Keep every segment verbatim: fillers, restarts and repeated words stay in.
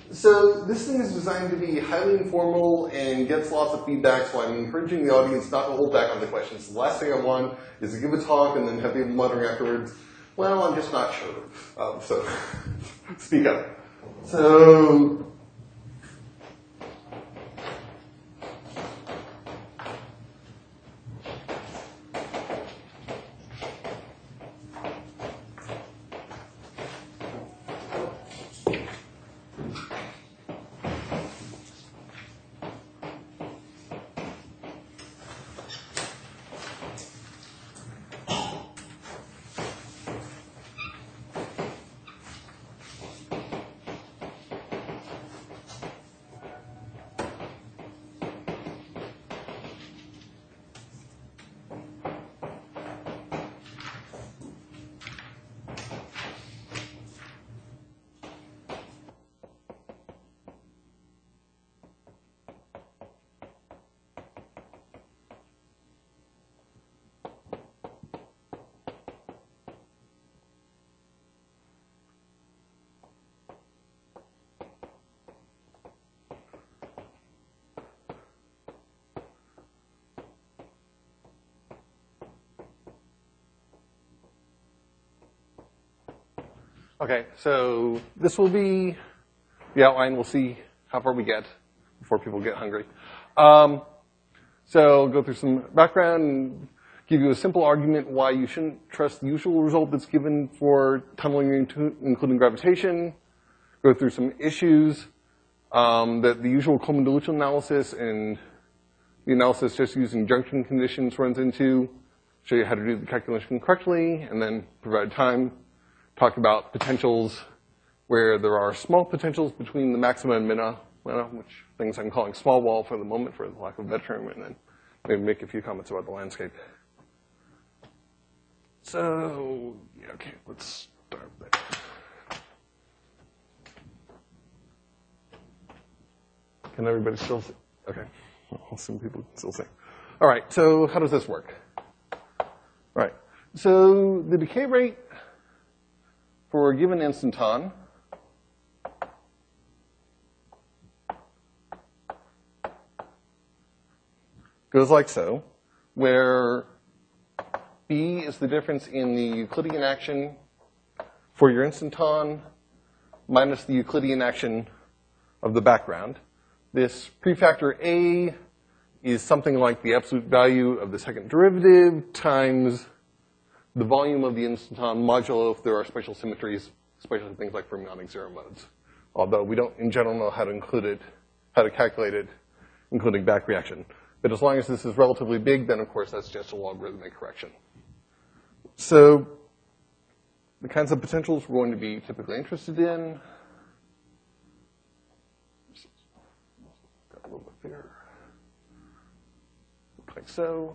So this thing is designed to be highly informal and gets lots of feedback, so I'm encouraging the audience not to hold back on the questions. The last thing I want is to give a talk and then have people muttering afterwards, well, I'm just not sure. Um, so speak up. So Okay, so this will be the outline. We'll see how far we get before people get hungry. Um, so go through some background and give you a simple argument why you shouldn't trust the usual result that's given for tunneling, into, including gravitation. Go through some issues um, that the usual Coleman dilution analysis and the analysis just using junction conditions runs into. Show you how to do the calculation correctly, and then provide time. Talk about potentials where there are small potentials between the maxima and minima, which things I'm calling small wall for the moment for the lack of a better term, and then maybe make a few comments about the landscape. So, yeah, okay, let's start there. Can everybody still see? Okay, I'll assume people can still see. All right, so how does this work? All right, so the decay rate for a given instanton goes like so, where B is the difference in the Euclidean action for your instanton minus the Euclidean action of the background. This prefactor A is something like the absolute value of the second derivative times the volume of the instanton modulo if there are spatial symmetries, especially things like fermionic zero modes. Although we don't, in general, know how to include it, how to calculate it, including back reaction. But as long as this is relatively big, then of course that's just a logarithmic correction. So the kinds of potentials we're going to be typically interested in. Got a little bit bigger. Like so.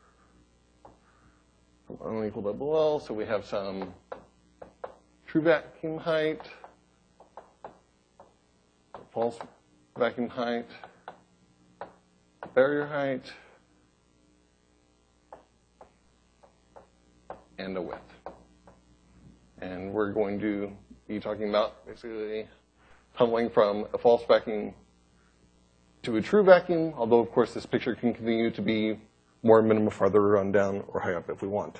From unequal double L, so we have some true vacuum height, false vacuum height, barrier height, and a width. And we're going to be talking about basically tunneling from a false vacuum to a true vacuum, although of course this picture can continue to be more minima farther on down or high up if we want.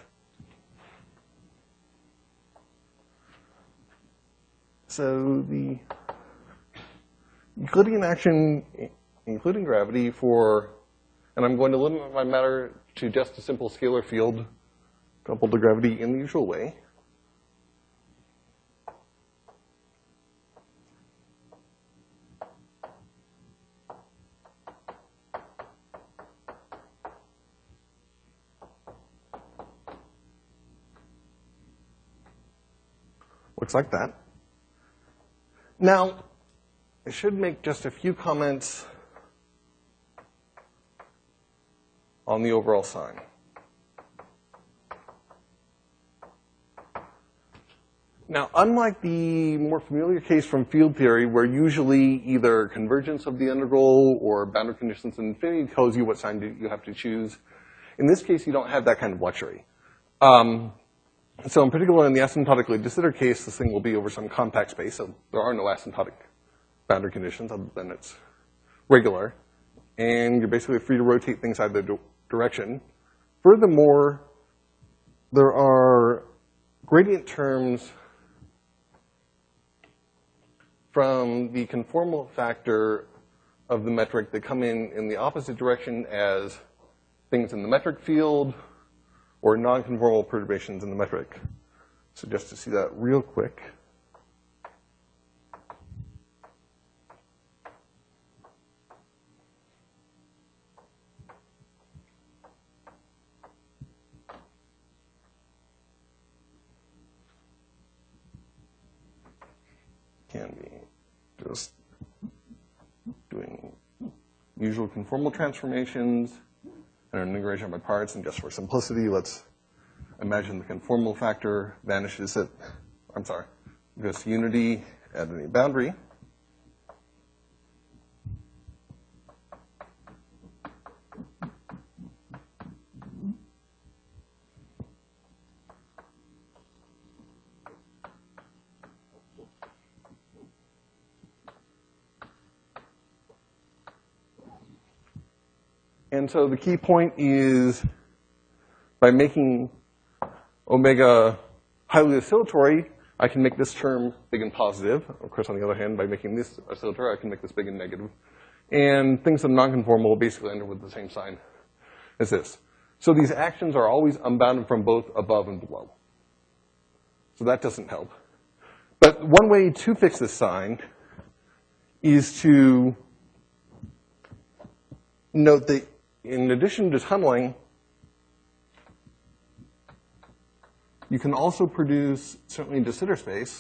So the Euclidean action, including gravity for, and I'm going to limit my matter to just a simple scalar field coupled to gravity in the usual way. Looks like that. Now, I should make just a few comments on the overall sign. Now, unlike the more familiar case from field theory, where usually either convergence of the integral or boundary conditions in infinity tells you what sign you have to choose, in this case, you don't have that kind of luxury. Um, So in particular, in the asymptotically de Sitter case, this thing will be over some compact space, so there are no asymptotic boundary conditions, other than it's regular. And you're basically free to rotate things either di- direction. Furthermore, there are gradient terms from the conformal factor of the metric that come in in the opposite direction as things in the metric field or non-conformal perturbations in the metric. So just to see that real quick. Can be just doing usual conformal transformations and an integration by parts, and just for simplicity, let's imagine the conformal factor vanishes at, I'm sorry, goes to unity at any boundary. And so the key point is, by making omega highly oscillatory, I can make this term big and positive. Of course, on the other hand, by making this oscillatory, I can make this big and negative. And things that are non-conformal basically end up with the same sign as this. So these actions are always unbounded from both above and below. So that doesn't help. But one way to fix this sign is to note that in addition to tunneling, you can also produce, certainly in de Sitter space,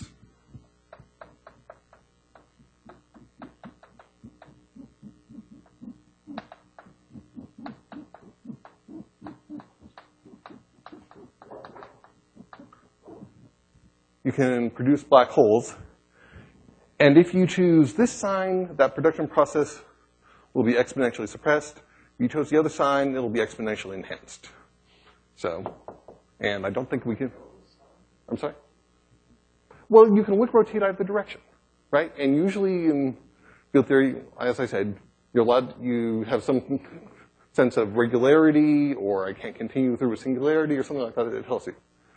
you can produce black holes. And if you choose this sign, that production process will be exponentially suppressed. If you chose the other sign, it'll be exponentially enhanced. So, and I don't think we can, I'm sorry? Well, you can look rotate either direction, right? And usually in field theory, as I said, you're allowed, you have some sense of regularity, or I can't continue through a singularity, or something like that. It tells you.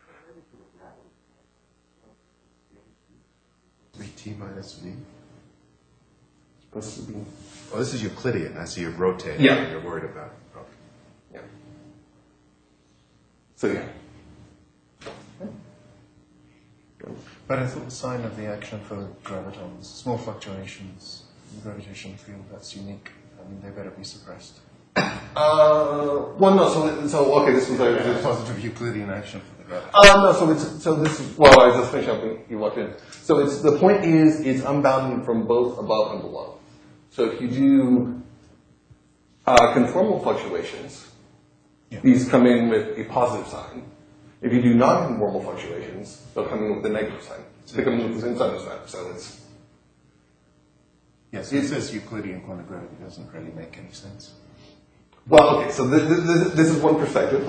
three t minus v. Supposed to be. Oh, this is Euclidean. I see you rotate. Yeah. You're worried about it. Okay. Yeah. So yeah. But I thought the sign of the action for gravitons, small fluctuations in the gravitational field, that's unique. I mean, they better be suppressed. Uh, well, no. So, so okay. This was a Yeah, positive Euclidean action for the graviton. Uh, no, so it's, so this is, well, I just finished up when you walked in. So it's, the point is, it's unbounded from both above and below. So if you do uh, conformal fluctuations, Yeah. these come in with a positive sign. If you do non-conformal fluctuations, they'll come in with a negative sign. They come in with the same sign as that. So it's, Yes, it says Euclidean quantum gravity doesn't really make any sense. well, okay, so this, this, this is one perspective.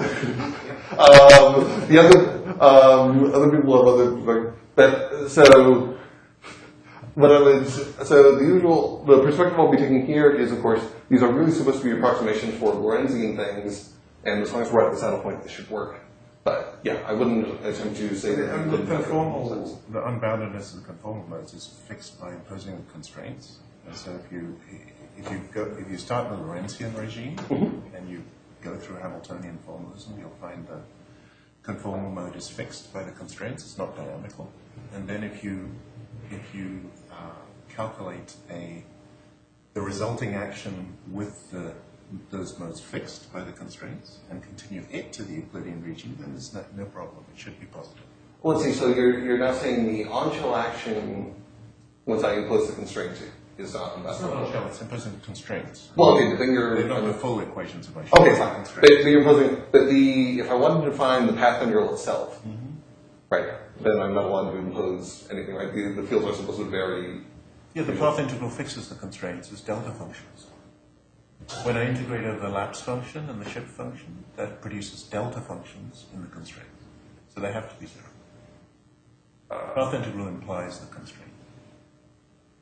um, the other, um, other people have other, but, so, what I would, so the usual, the perspective I'll be taking here is, of course, these are really supposed to be approximations for Lorentzian things, and as long as we're at the saddle point, this should work. But, yeah, I wouldn't attempt to say that. And the conformal, the unboundedness of the conformal modes is fixed by imposing the constraints. And so if you if you go if you start the Lorentzian regime mm-hmm. and you go through Hamiltonian formalism, you'll find the conformal mode is fixed by the constraints. It's not dynamical. And then if you if you uh, calculate a the resulting action with the those modes fixed by the constraints and continue it to the Euclidean region, then there's no, no problem. It should be positive. Well, let's see, so you're, you're now saying the on-shell action, once I impose the constraints, is not It's not on-shell, it's imposing constraints. Well, okay, but then you're... They're not the full equations of my Okay, fine. But, but you're imposing, but the, if I wanted to find the path integral itself, mm-hmm. right, then I'm not allowed to impose anything, right? The, the fields are supposed to vary. Yeah, the path integral fixes the constraints as delta functions. When I integrate over the lapse function and the shift function, that produces delta functions in the constraint. So they have to be zero. Uh, path integral implies the constraint.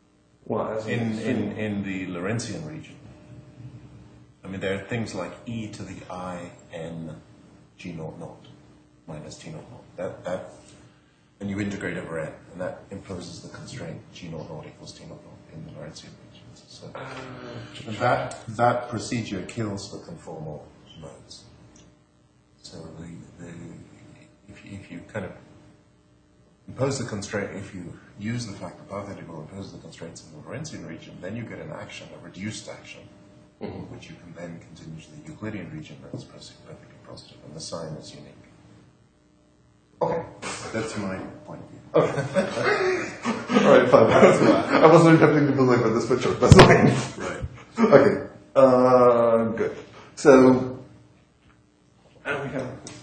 Well, as In, in, in the Lorentzian region. I mean, there are things like e to the I n g naught naught minus t naught naught. That, that, and you integrate over n, and that imposes the constraint g naught naught equals t naught naught in the Lorentzian regions. So uh, that, that procedure kills the conformal modes. So the, the, if, you, if you kind of impose the constraint, if you use the fact that path integral imposes the constraints in the Lorentzian region, then you get an action, a reduced action, mm-hmm. which you can then continue to the Euclidean region that is perfectly positive, and the sign is unique. Okay. That's my point of view. Okay. All right, fine. I wasn't attempting to belabor this, but sure, that's fine. Right. Okay. Uh, good. So, and we have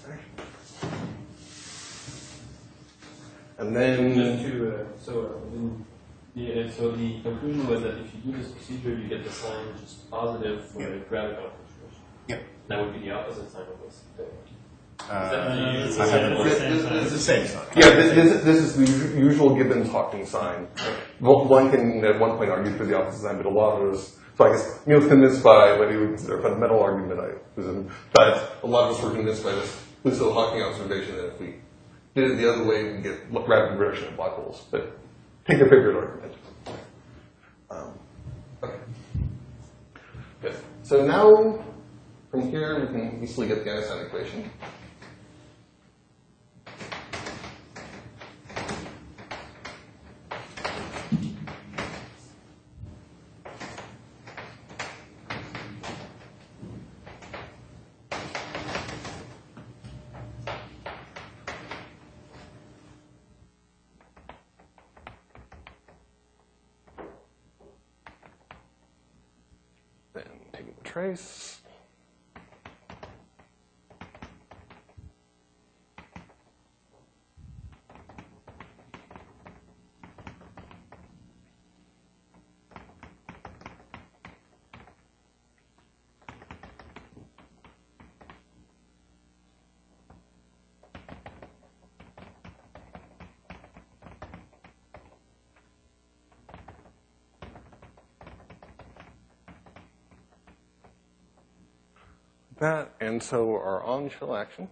and then Just to, uh, so, uh, then, yeah, so the conclusion was that if you do this procedure, you get the sign which is positive for Yeah. the gravity concentration. Yep. That would be the opposite sign of this. Uh, Is I that have- the it's same sign? it's the same sign. yeah, this, this, this is the usu- usual Gibbons-Hawking sign. Well, one can at one point argue for the opposite sign, but a lot of us. So I guess Niels convinced by what he would consider a fundamental argument, I presume. But a lot of us were convinced by this Lucille-Hawking observation that if we did it the other way, we get rapid reduction of black holes. But take your favorite argument. Um, okay. Good. So now, from here, we can easily get the Einstein equation. Then taking the trace. That, and so our on-shell action.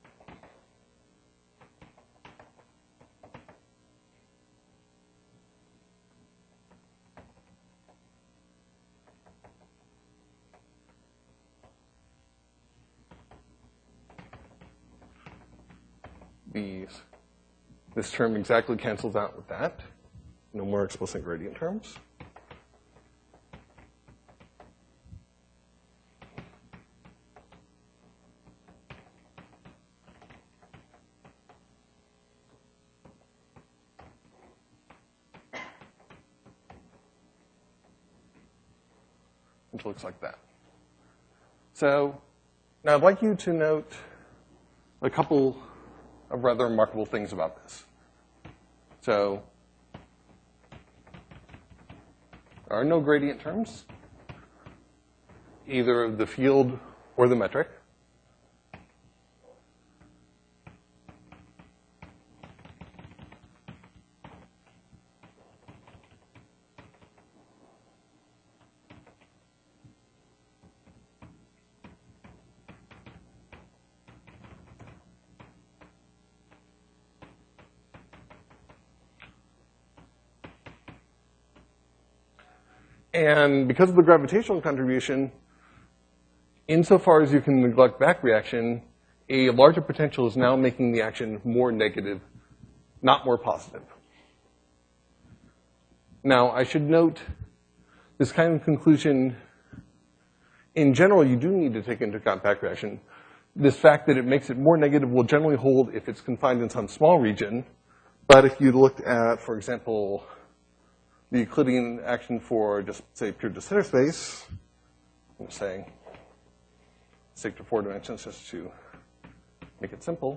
These, this term exactly cancels out with that. No more explicit gradient terms. Which looks like that. So now I'd like you to note a couple of rather remarkable things about this. So there are no gradient terms, either of the field or the metric. And because of the gravitational contribution, insofar as you can neglect back reaction, a larger potential is now making the action more negative, not more positive. Now, I should note this kind of conclusion, in general, you do need to take into account back reaction. This fact that it makes it more negative will generally hold if it's confined in some small region. But if you looked at, for example, the Euclidean action for just, say, pure de Sitter space, I'm saying, stick to four dimensions just to make it simple.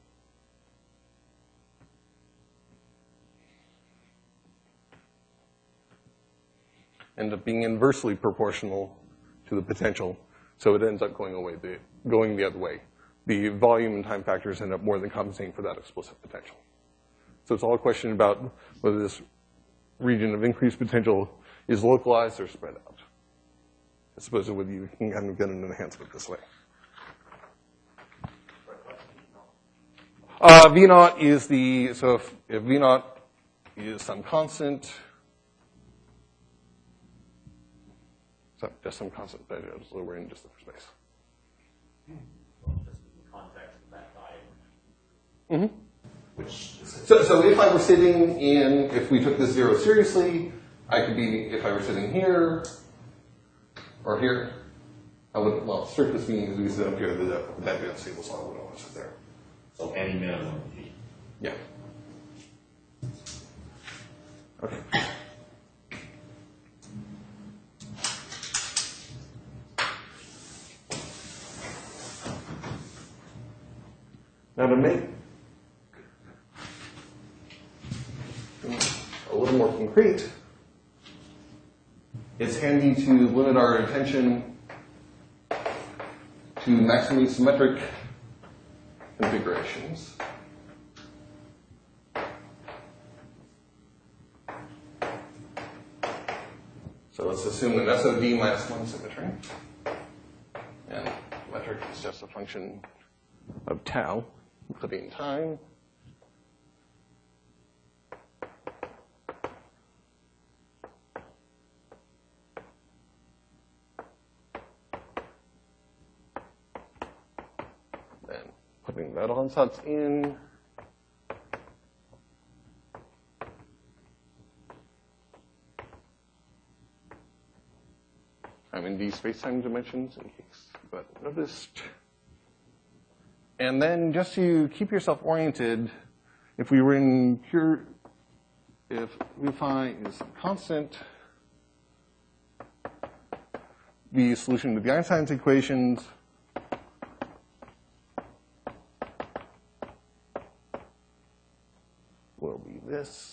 End up being inversely proportional to the potential, so it ends up going away, the, going the other way. The volume and time factors end up more than compensating for that explicit potential. So it's all a question about whether this region of increased potential is localized or spread out. I suppose it would you can kind of get an enhancement this way. Uh, V naught is the, so if, if V naught is some constant, so just some constant, but we're in just the first place. Mm-hmm. Which, so, so if I were sitting in, if we took this zero seriously, I could be, if I were sitting here, or here, I would, well, strictly speaking, because we sit up here, that that'd be unstable, so I wouldn't want to sit there. So any minimum G. Yeah. Okay. Now to make a little more concrete, it's handy to limit our attention to maximally symmetric configurations. So let's assume an S O D minus one symmetry. And metric is just a function of tau, including time. Then putting that ansatz in. I'm in these space-time dimensions in case you got noticed. And then just to keep yourself oriented, if we were in pure, if mu phi is constant, the solution to the Einstein's equations will be this.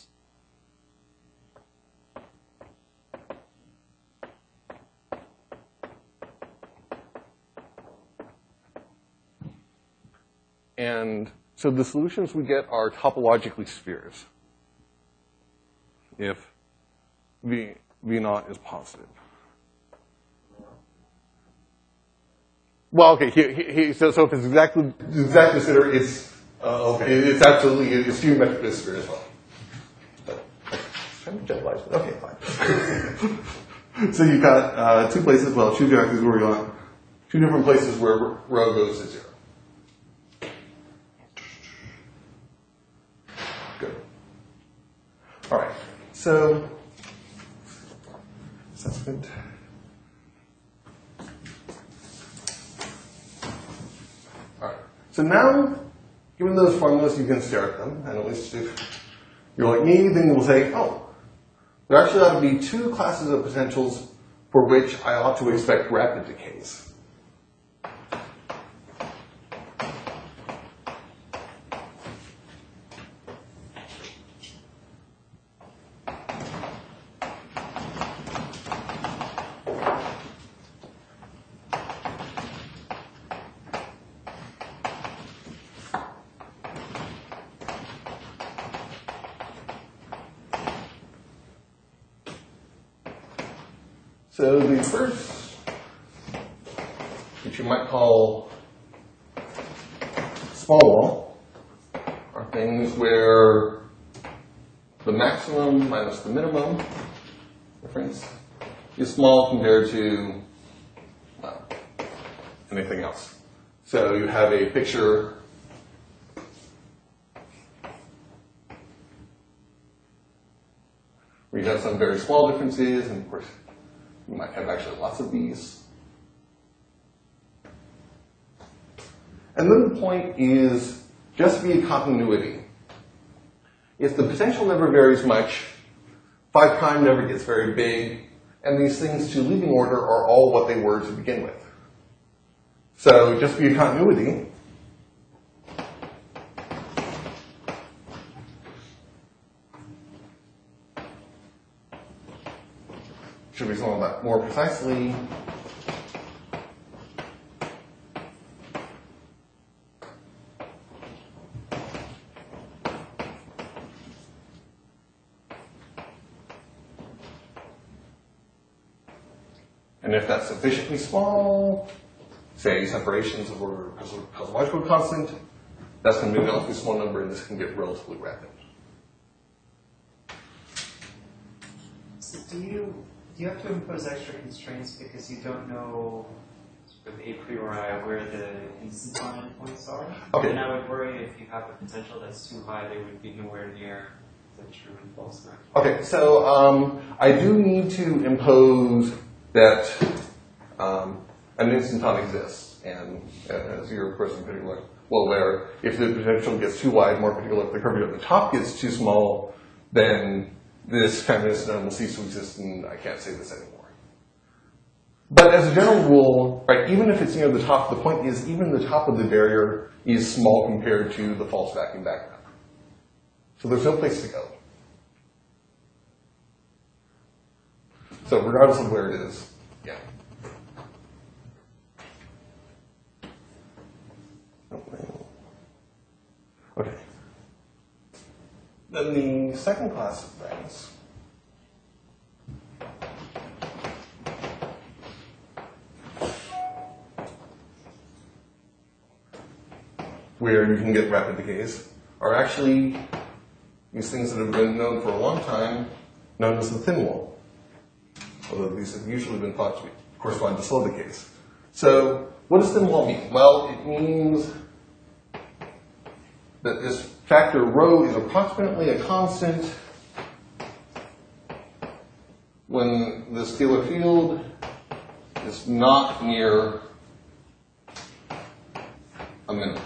And so the solutions we get are topologically spheres if V, V naught is positive. Well, okay, he, he, he, so, so if it's exactly, exactly consider it's, uh, okay, it's absolutely, it's geometric sphere as well. But, I'm generalized, but okay, fine. So you've got uh, two places, well, two geometries where we want, two different places where rho goes to zero. Good. All right. So assessment. All right. So now, given those formulas, you can stare at them, and at least if you're like me, then you'll say, "Oh, there actually ought to be two classes of potentials for which I ought to expect rapid decays." So the first, which you might call small wall, are things where the maximum minus the minimum difference is small compared to uh, anything else. So you have a picture where you have some very small differences, and of course, you might have actually lots of these. And then the point is just be a continuity. If the potential never varies much, phi prime never gets very big, and these things to leading order are all what they were to begin with. So just be a continuity. Should be something that more precisely. And if that's sufficiently small, say separations of order cosmological constant, that's going to be a relatively small number, and this can get relatively rapid. So do you do you have to impose extra constraints because you don't know sort of a priori where the instanton points are? Okay. And I would worry if you have a potential that's too high, they would be nowhere near the true and false match. Okay, so um, I do need to impose that um, an instanton exists, and uh, as you're of course in particular well aware, if the potential gets too wide, more particularly if the curvature at the top gets too small, then this kind of instanton will cease to exist, and I can't say this anymore. But as a general rule, right, even if it's near the top, the point is even the top of the barrier is small compared to the false vacuum background. So there's no place to go. So regardless of where it is, yeah. Okay. Then the second class of things where you can get rapid decays are actually these things that have been known for a long time, known as the thin wall. Although these have usually been thought to correspond to slow decays. So what does thin wall mean? Well, it means that this factor rho is approximately a constant when the scalar field is not near a minimum.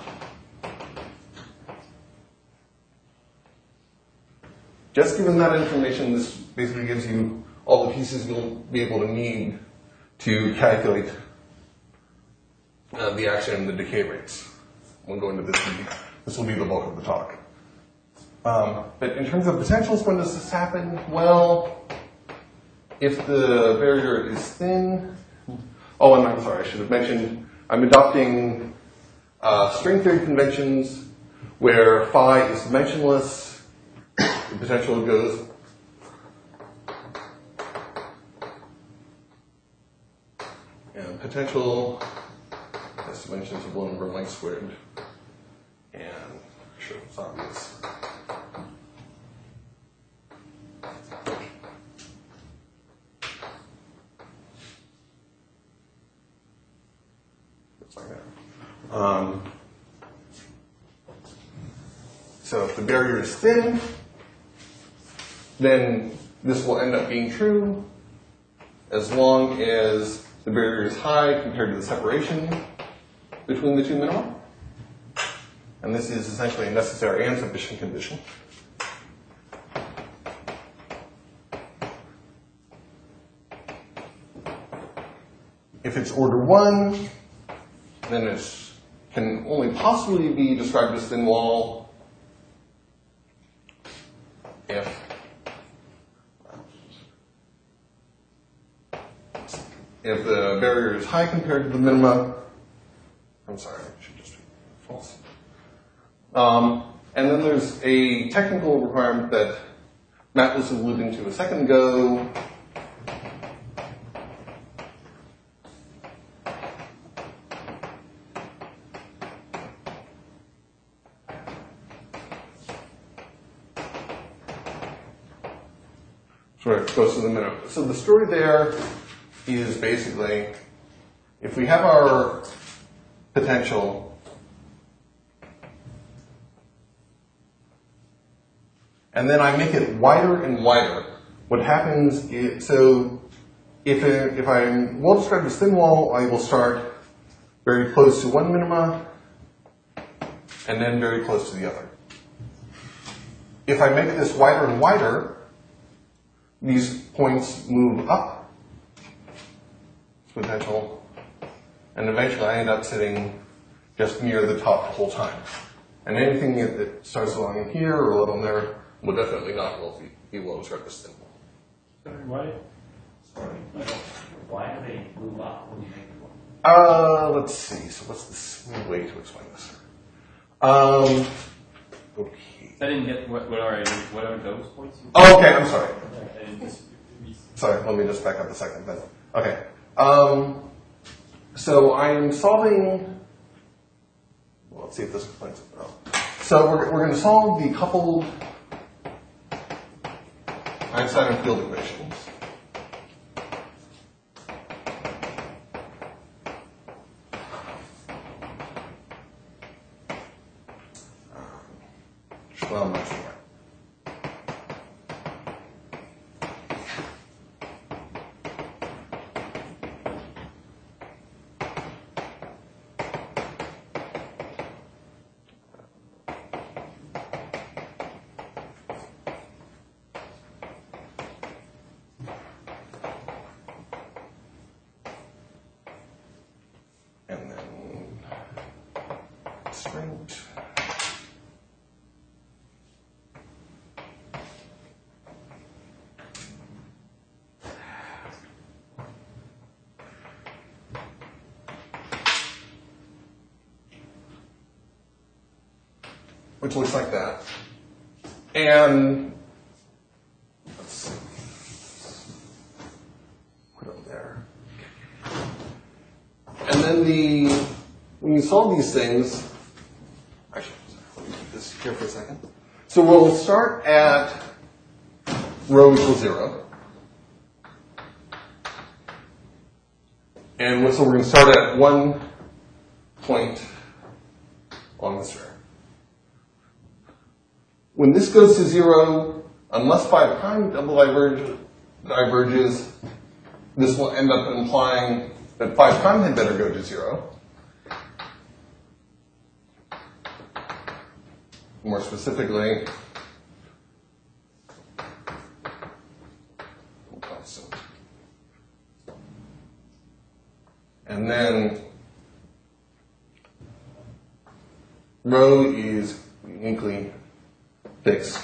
Just given that information, this basically gives you all the pieces you'll be able to need to calculate uh, the action and the decay rates. We'll go into this. This will be the bulk of the talk. Um, but in terms of potentials, when does this happen? Well, if the barrier is thin. Oh, and I'm sorry, I should have mentioned, I'm adopting uh, string theory conventions where phi is dimensionless. The potential goes and potential has dimensions of one over length squared. And sure, it's obvious. It's like that. Um, so if the barrier is thin, then this will end up being true as long as the barrier is high compared to the separation between the two minima. And this is essentially a necessary and sufficient condition. If it's order one, then it can only possibly be described as thin wall if if the barrier is high compared to the minima. I'm sorry, I should just be false. Um, and then there's a technical requirement that Matt was alluding to a second ago. Sort of close to the minimum. So the story there is basically, if we have our potential and then I make it wider and wider, what happens is, so if, it, if I'm well described as thin wall, I will start very close to one minima and then very close to the other. If I make this wider and wider, these points move up potential, and eventually I end up sitting just near the top the whole time. And anything that starts along in here or a little there will definitely not will be, be well described as thin wall. Sorry, why? Sorry. Why do they move up when you make them? Uh, let's see. So what's the smooth way to explain this? Um, okay. I didn't get what, what are what are those points? Oh, okay. I'm sorry. I didn't just, Sorry. Let me just back up a second then. Okay. Um, so I'm solving, well, let's see if this explains it. Oh. So we're, we're going to solve the coupled Einstein field equations. Well, I'm not sure. And then straight. Which looks like that. And let's see. Put them there. And then the when you solve these things, actually, let me put this here for a second. So we'll start at rho equals zero. And so we're going to start at one point on the sphere. When this goes to zero, unless phi prime double diverge, diverges, this will end up implying that phi prime had better go to zero. More specifically, constant. And then rho is uniquely fixed.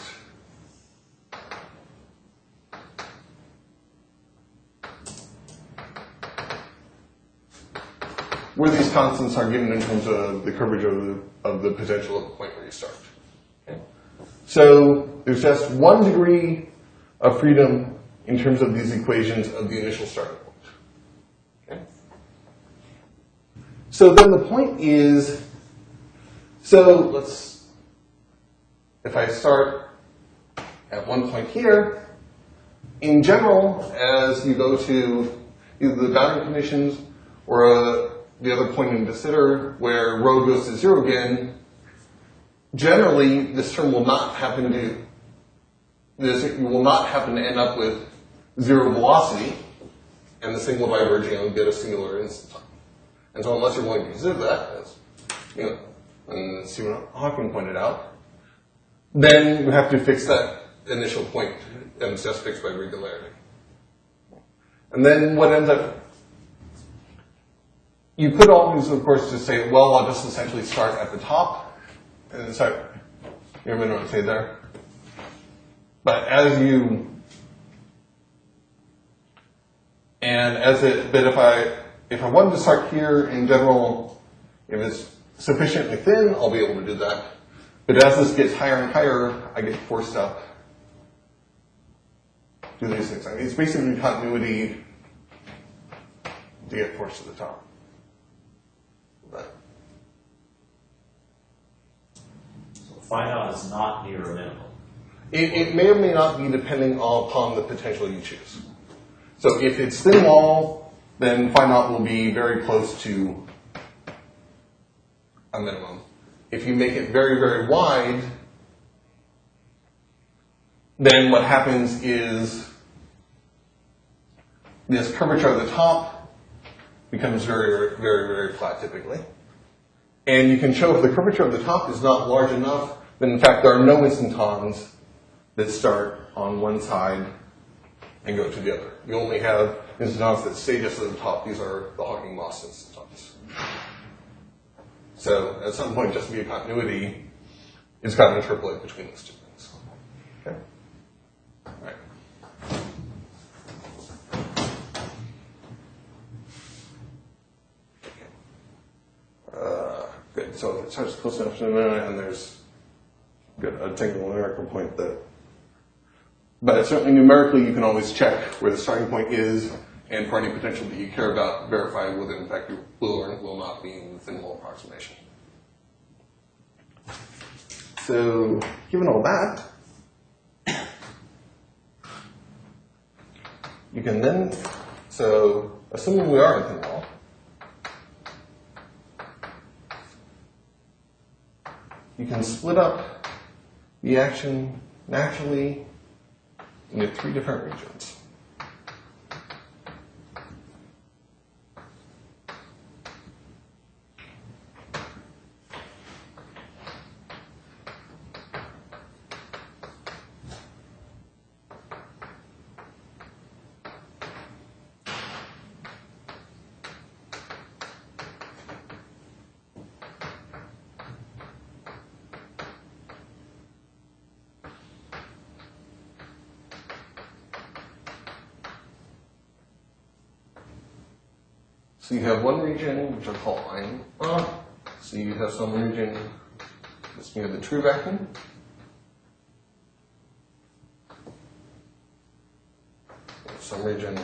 Where these constants are given in terms of the curvature of the, of the potential of the point where you start. Okay. So there's just one degree of freedom in terms of these equations of the initial starting point. Okay. So then the point is, so let's if I start at one point here, in general, as you go to either the boundary conditions or uh, the other point in de Sitter where rho goes to zero again, generally this term will not happen to this you will not happen to end up with zero velocity, and the thing will diverge and get a singular instanton. And so unless you're willing to consider that, as you know, and Stephen Hawking pointed out, then you have to fix that initial point, and it's just fixed by regularity. And then what ends up, you could always, of course, just say, well, I'll just essentially start at the top, and start, you remember what I say there? But as you, and as it, but if I, if I wanted to start here in general, if it's sufficiently thin, I'll be able to do that. But as this gets higher and higher, I get forced up to these things. I mean, it's basically continuity to get forced to the top. But So phi naught is not near a minimum. it, it may or may not be depending upon the potential you choose. So if it's thin wall, then phi naught will be very close to a minimum. If you make it very, very wide, then what happens is this curvature at the top becomes very, very, very flat typically. And you can show if the curvature of the top is not large enough, then in fact there are no instantons that start on one side and go to the other. You only have instantons that stay just at the top. These are the Hawking-Moss instantons. So at some point, just to be a continuity, it's got to interpolate between those two things. Okay? All right. Uh, good. So it starts close enough to the minute, and there's good a technical numerical point that. But certainly numerically, you can always check where the starting point is And for any potential that you care about, verify whether in fact you will or will not be in the thin wall approximation. So, given all that, you can then, so assuming we are in thin wall, you can split up the action naturally into three different regions. So you have one region which I'll call Ein. So you have some region that's near the true vacuum. Some region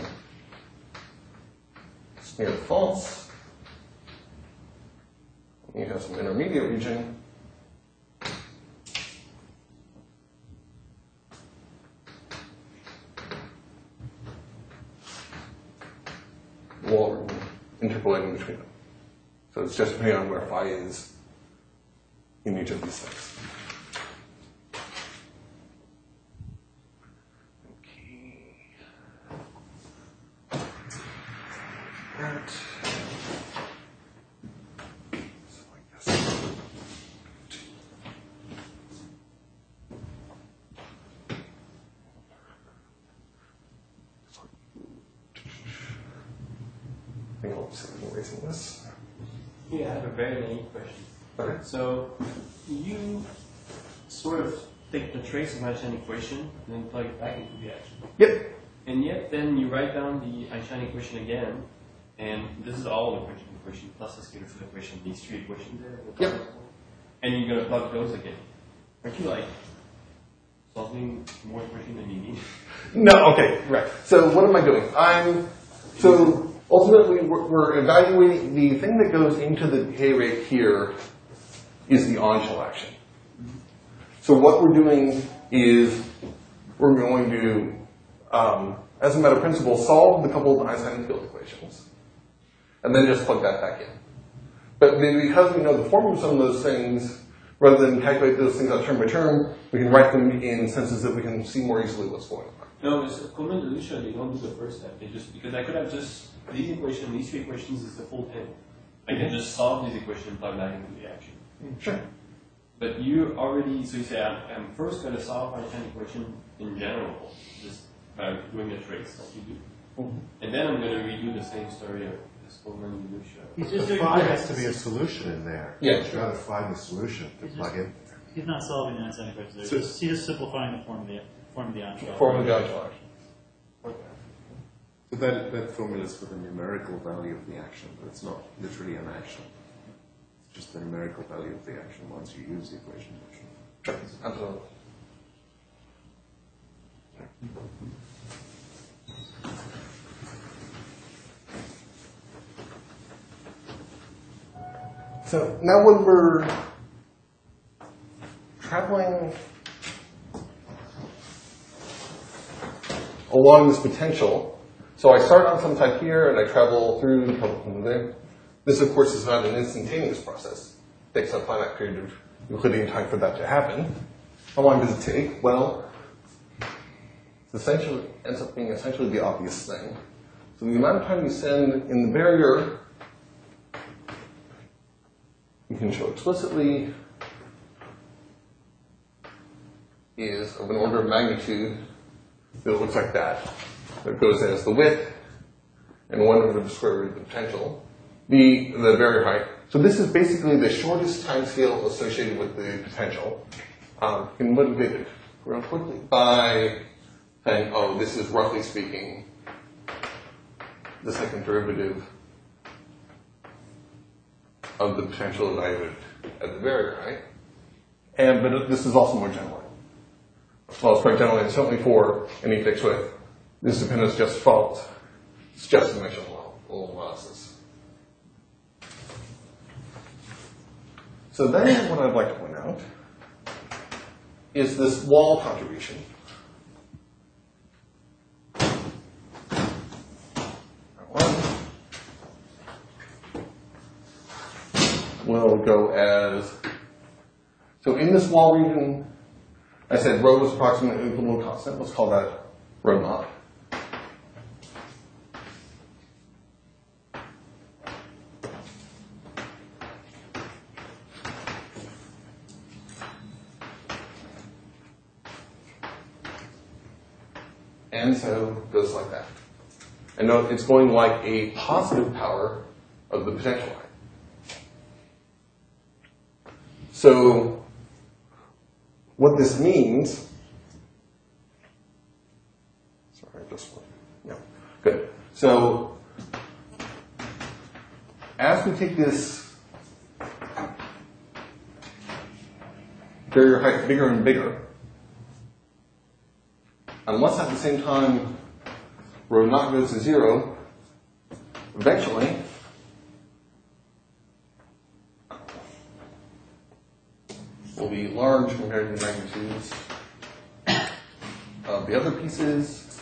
that's near the false. You have some intermediate region. Wall interpolating between them. So it's just depending on where phi is in each of these things. Okay. That. So I guess. I think I'll just erasing this. Yeah, I have a very naive question. Okay. So you sort of take the trace of Einstein equation and then plug it back into the action. Yep. And yet then you write down the Einstein equation again, and this is all the equation, equation plus the scalar field equation, these three equations there. Yep. And you're going to plug those again. Aren't you like solving more equation than you need? No, okay, right. So what am I doing? I'm, so ultimately we're, we're evaluating, the thing that goes into the decay rate here is the on-shell action. So what we're doing is we're going to, um, as a matter of principle, solve the coupled Einstein field equations, and then just plug that back in. But because we know the formula of some of those things, rather than calculate those things out term by term, we can write them in senses that we can see more easily what's going on. No, it's a common dilution. They don't do the first step. They just, because I could have just, these equations, these three equations is the full thing. I can just solve these equations and plug that into the action. Sure. But you already, so you say, I'm, I'm first going to solve Einstein equation in general, just by doing a trace like you do. Mm-hmm. And then I'm going to redo the same story of this common dilution. He's just The doing phi the has to be a solution in there. Yeah. You gotta find the solution to He's plug just- in. He's not solving the Einstein equation. He's So- just, he's just simplifying the form of the form of the on-shell. Form of the on-shell action. So that, that formula is for the numerical value of the action, but it's not literally an action. It's just the numerical value of the action once you use the equation. Sure, absolutely. So now when we're traveling along this potential, so I start on some type here and I travel through the problem there. This, of course, is not an instantaneous process. It takes a finite period of Euclidean time for that to happen. How long does it take? Well, it essentially ends up being essentially the obvious thing. So the amount of time you spend in the barrier, you can show explicitly, is of an order of magnitude that looks like that. That goes as the width and one over the square root of the potential, the, the barrier height. So this is basically the shortest time scale associated with the potential. Um, you can motivate it real quickly by saying, oh, this is roughly speaking the second derivative of the potential evaluated at the barrier height. And, but this is also more general. Well, it's quite general, and certainly for any fixed width, this dependence just follows. It's just dimensional analysis. So then what I'd like to point out is this wall contribution. Will go as, so in this wall region, I said rho was approximately equal to a constant. Let's call that rho naught. And so it goes like that. And note it's going like a positive power of the potential line. So what this means, sorry, this one, yeah, good. So as we take this barrier height bigger and bigger, unless at the same time rho naught goes to zero, eventually will be large compared to the magnitudes of the other pieces,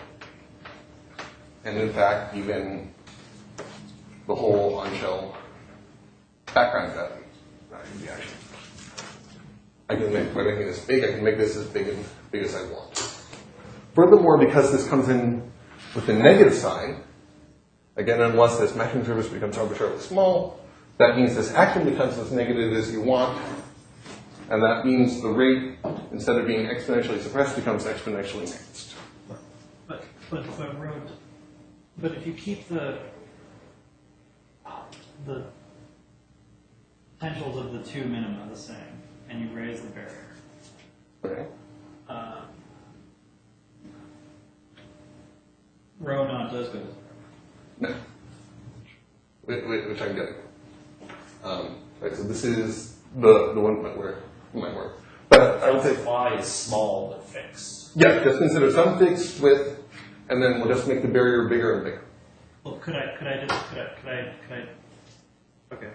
and in fact, even the whole on-shell background gravity reaction. I can make, by making this big, I can make this as big and big as I want. Furthermore, because this comes in with the negative sign, again, unless this matching surface becomes arbitrarily small, that means this action becomes as negative as you want. And that means the rate, instead of being exponentially suppressed, becomes exponentially enhanced. But but but rho, but if you keep the the potentials of the two minima the same, and you raise the barrier, Okay. uh, rho naught does go to zero. No. Which, which I'm getting. Um, right, so this is the, the one point where it might work. But I would say, Y is small but fixed. yeah, just consider some fixed width, and then we'll just make the barrier bigger and bigger. Well, could I could I just could I could I could I okay.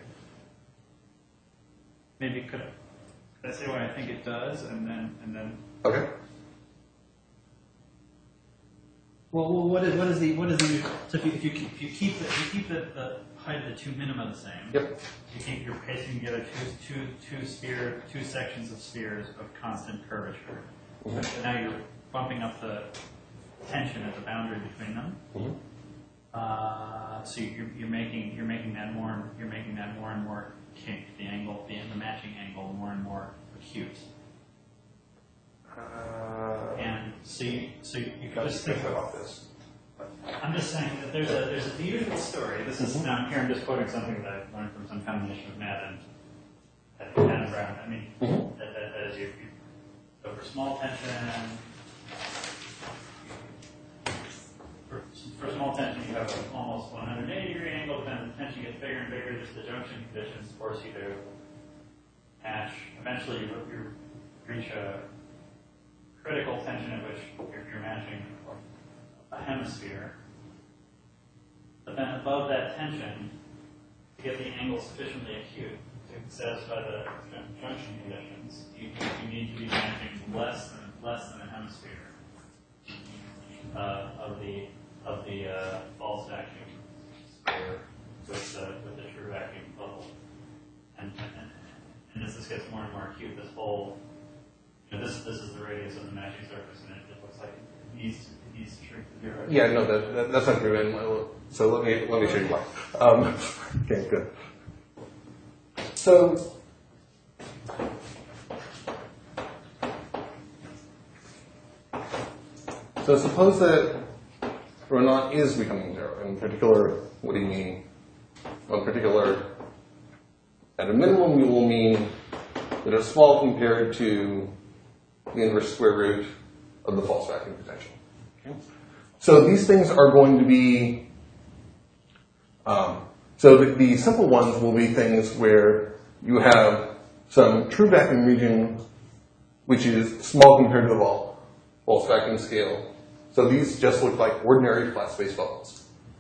Maybe could I could I say what I think it does and then and then Okay? well, well what is what is the what is the so if you if you keep, if you keep the if you keep the, the height of the two minima the same. Yep. You keep you're pasting together two two two sphere two sections of spheres of constant curvature. Mm-hmm. So now you're bumping up the tension at the boundary between them. Mm-hmm. Uh, so you're, you're making you're making that more and you're making that more and more kinked. The angle, the, the matching angle, more and more acute. Uh, And so you so you, you Got to just think think. about this. I'm just saying that there's a there's a the usual story. This is now here. I'm just quoting something that I learned from some combination of Matt and and Adam Brown. I mean, Mhm. that, that, that is you, you so for small tension. For, for small tension, you have an almost one hundred eighty degree angle, but then the tension gets bigger and bigger. Just the junction conditions force you to match. Eventually, you, you reach a critical tension at which you're, you're matching a hemisphere. But then above that tension, to get the angle sufficiently acute to satisfy the junction conditions, you, you need to be matching less than less than a hemisphere uh, of the of the uh, false vacuum sphere with the with the true vacuum bubble. And, and, and as this gets more and more acute, this whole you know, this this is the radius of the matching surface, and it, it looks like it needs to, it needs to shrink to zero. Yeah, no, that, that, that's not true. And uh, so let me let me show you why. Um, okay, good. So, so suppose that rho naught is becoming zero. In particular, what do you mean? Well, in particular, at a minimum, you will mean that it's small compared to the inverse square root of the false vacuum potential. Okay? So these things are going to be, um, so the, the simple ones will be things where you have some true vacuum region which is small compared to the false vacuum scale. So these just look like ordinary flat space bubbles.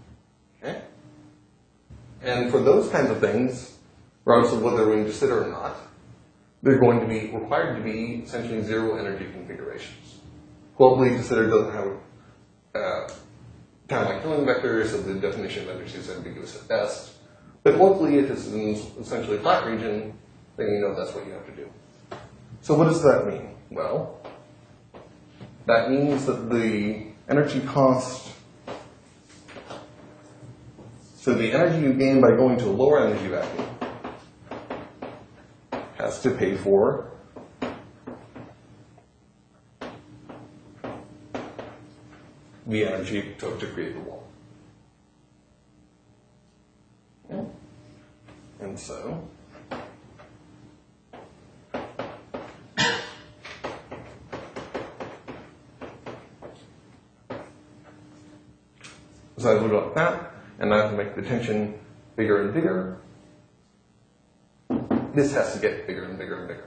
Okay? And for those kinds of things, regardless of whether they're going to sit or not, they're going to be required to be essentially zero energy configurations. Globally, de Sitter doesn't have uh, kind of like killing vectors, so the definition of energy is ambiguous at best. But locally, if it's in essentially a flat region, then you know that's what you have to do. So what does that mean? Well, that means that the energy cost, so the energy you gain by going to a lower energy vacuum has to pay for the energy it took to create the wall. Okay. And so, so I look up that, and I have to make the tension bigger and bigger. This has to get bigger and bigger and bigger.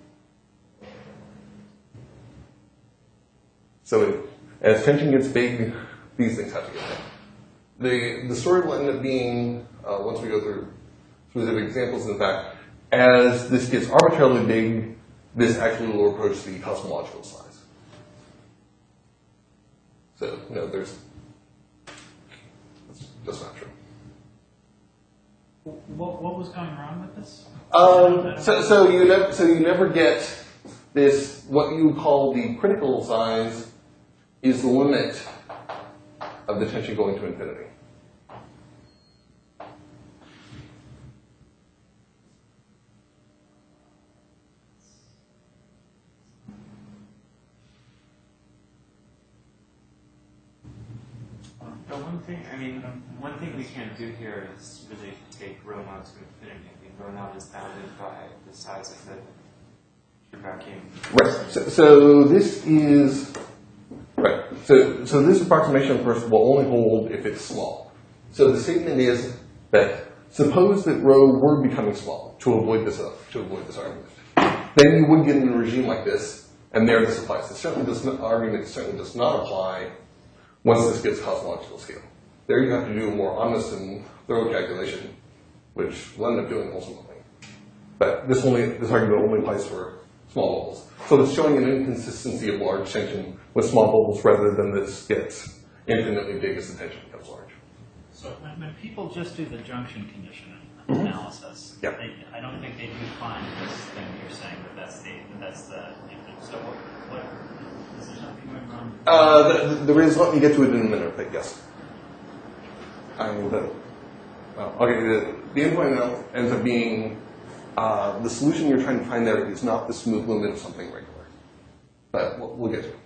So as tension gets big, these things have to get big. The, the story will end up being, uh, once we go through specific examples, in fact, as this gets arbitrarily big, this actually will approach the cosmological size. So, you know, there's, that's just not true. What, what was going wrong with this? Um, so, so you never, so you never get this. What you would call the critical size is the limit of the tension going to infinity. The one thing, I mean, one thing we can't do here is really take rho naught to infinity. I mean, rho naught is bounded by the size of the pure vacuum. Right. So, so this is right. So, so this approximation, of course, will only hold if it's small. So the statement is that suppose that rho were becoming small to avoid this uh, to avoid this argument. Then you would get in a regime like this, and there this applies. This certainly does not, argument certainly does not apply once this gets cosmological scale. There you have to do a more honest and thorough calculation, which we'll end up doing ultimately. But this only this argument only applies for small bubbles. So it's showing an inconsistency of large tension with small bubbles rather than this gets infinitely big as the tension becomes large. So when, when people just do the junction condition Mm-hmm. analysis, Yep. they, I don't think they do find this thing you're saying that that's the that that's the. So what, what is there something going wrong? Uh, the, there is. Let me get to it in a minute, but yes. I mean, the, well, okay. The, the endpoint now ends up being uh, the solution you're trying to find there is not the smooth limit of something regular, but we'll, we'll get to it.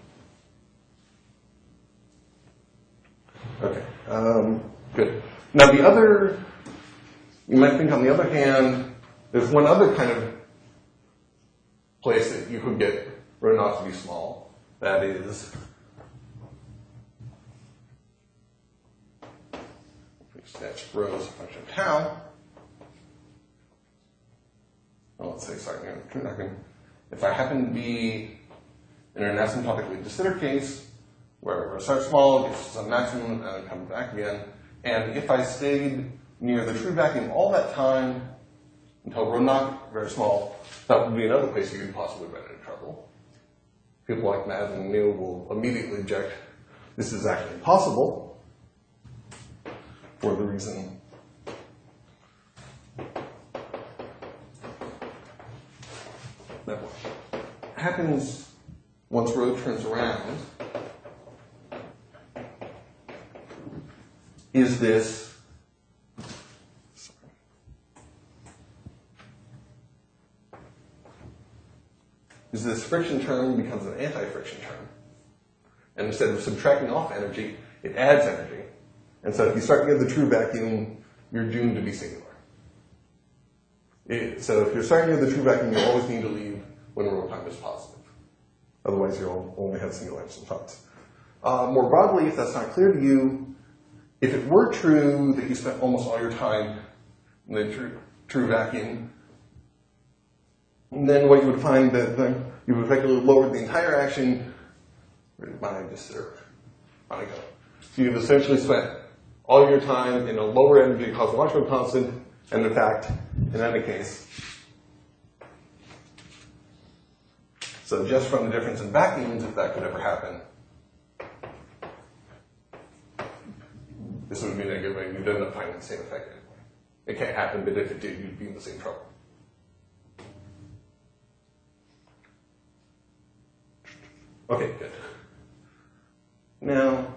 Okay. Um, good. Now the other, you might think on the other hand, there's one other kind of place that you could get rho naught to be small. That is, that's rho as a function of tau. Well, let's say, sorry, I'm not going, if I happen to be in an asymptotically de Sitter case, where rho starts small, gets to some maximum, and then comes back again, and if I stayed near the true vacuum all that time until rho naught very small, that would be another place you could possibly run into trouble. People like Matt and Neil will immediately object, this is actually impossible, for the reason that what happens once rho turns around is this is this friction term becomes an anti-friction term. And instead of subtracting off energy, it adds energy. And so if you start near the true vacuum, you're doomed to be singular. It, so if you're starting near the true vacuum, you always need to leave when rho time is positive. Otherwise, you'll only have singular asymptotes. Uh, more broadly, if that's not clear to you, if it were true that you spent almost all your time in the true, true vacuum, then what you would find that then you've effectively lowered the entire action by just or on a go. So you've essentially spent all your time in a lower energy cosmological constant, and in fact, in any case, so just from the difference in vacuums, if that could ever happen, this would be negative, and you'd end up finding the same effect anyway. It can't happen, but if it did, you'd be in the same trouble. Okay, good. Now,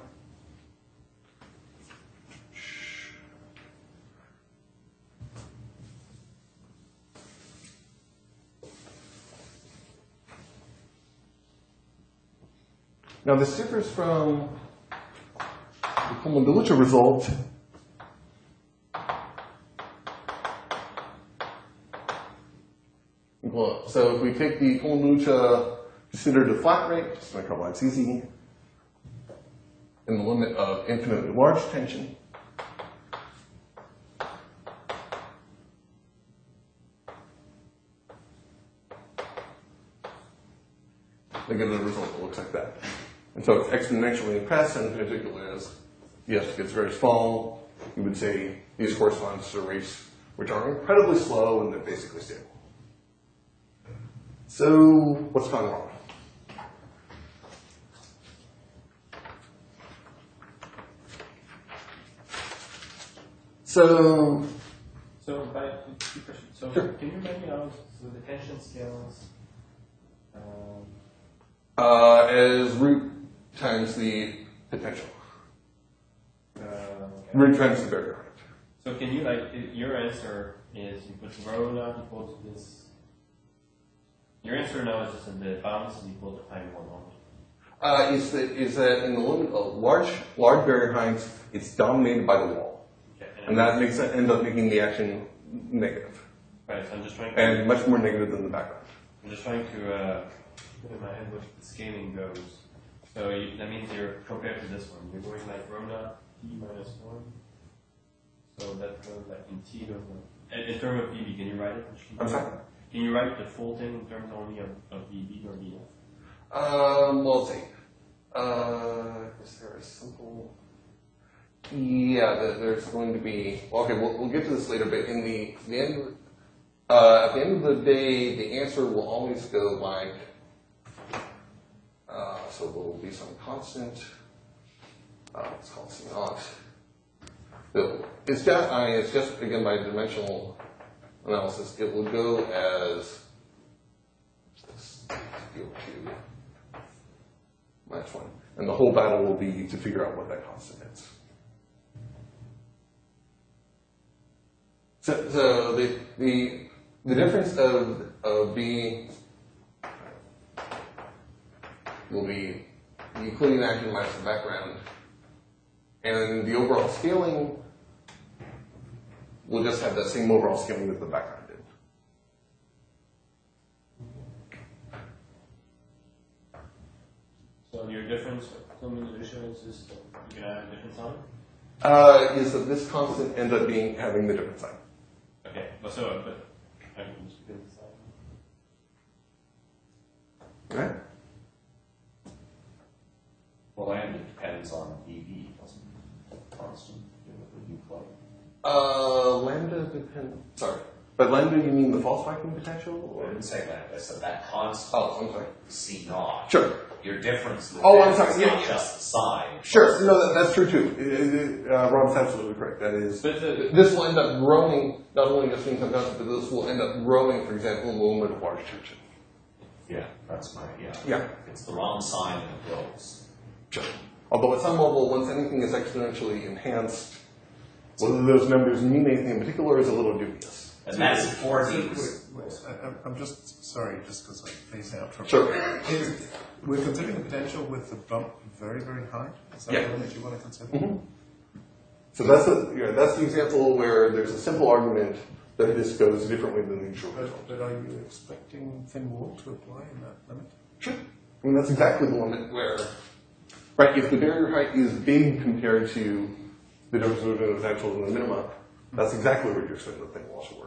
now this differs from the Coleman-DeLucia result. Well, so if we take the Coleman-DeLucia considered a flat rate, just make our lives easy, in the limit of infinitely large tension, they get a result that looks like that. And so it's exponentially compressed, and in particular as the S gets very small, you would say these correspond to rates which are incredibly slow and they're basically stable. So what's gone wrong? So, So, by two questions. So, Sure. can you remind me of so the tension scales? Um, uh, as root times the potential. uh, okay. Root times the barrier height. So, can you like i- your answer is you put rho naught equal to this. Your answer now is just that the bounds is equal to pi one only. Uh, is that is that in the limit of large large barrier heights, it's dominated by the wall, Okay. and that makes it end up making the action negative, Right. So I'm just trying. To, and much more negative than the background. I'm just trying to uh, put in my head what the scaling goes. So you, that means you're compared to this one, you're going like rho naught t minus one. So that goes like in t goes like, in, in terms of V B. Can you write it? I'm sorry. Can you write the full thing in terms only of, of V B or V F? Um, well, let's see. Uh, is there a simple? Yeah, there- there's going to be. Well, okay, we'll, we'll get to this later, but in the, the end, uh, at the end of the day, the answer will always go like. Uh, so there will be some constant. Uh, let's call it C naught. The- It's just, I mean, it's just again by dimensional analysis. It will go as this field two. Minus one. And the whole battle will be to figure out what that constant is. So, so the, the, the difference of, of B will be the Euclidean action minus the background. And the overall scaling will just have that same overall scaling that the background did. So your difference with Coleman-DeLucia is just that you can add a different sign? Uh, is that this constant ends up being having the different sign. Okay, but so, but I can just put the sign. Right? Well, lambda depends on V B, doesn't it? Constant, you know, the Euclid. Uh, lambda depends. Sorry. By lambda, you mean the false vacuum potential? I Or? didn't say lambda, I said that constant, Oh, I'm sorry. C naught. Sure. Your difference with Oh, them I'm sorry, is yeah, not yeah. just the sign. Sure. No, that, that's true too. It, it, it, uh, Rob's absolutely correct. That is, But the, this will end up growing, not only just being some constant, but this will end up growing, for example, in the limit of large tension. Yeah, that's my, yeah. Yeah. It's the wrong sign and it grows. Sure. Although at some level, once anything is exponentially enhanced, whether those numbers mean anything in particular is a little dubious. And that's for Wait, these. wait, I- I'm- I'm just, sorry, just because I phased out from. Sure. Is- We're considering the potential with the bump very, very high? Is that Yeah. the one that you want to consider? Mhm. So that's the, you know, that's the example where there's a simple argument that this goes differently than the usual result. But, but are you expecting thin wall to apply in that limit? Sure. I mean, that's exactly the limit where, right, if the barrier height is big compared to the difference between the potential and the minima, that's exactly where you're expecting the thing will also work.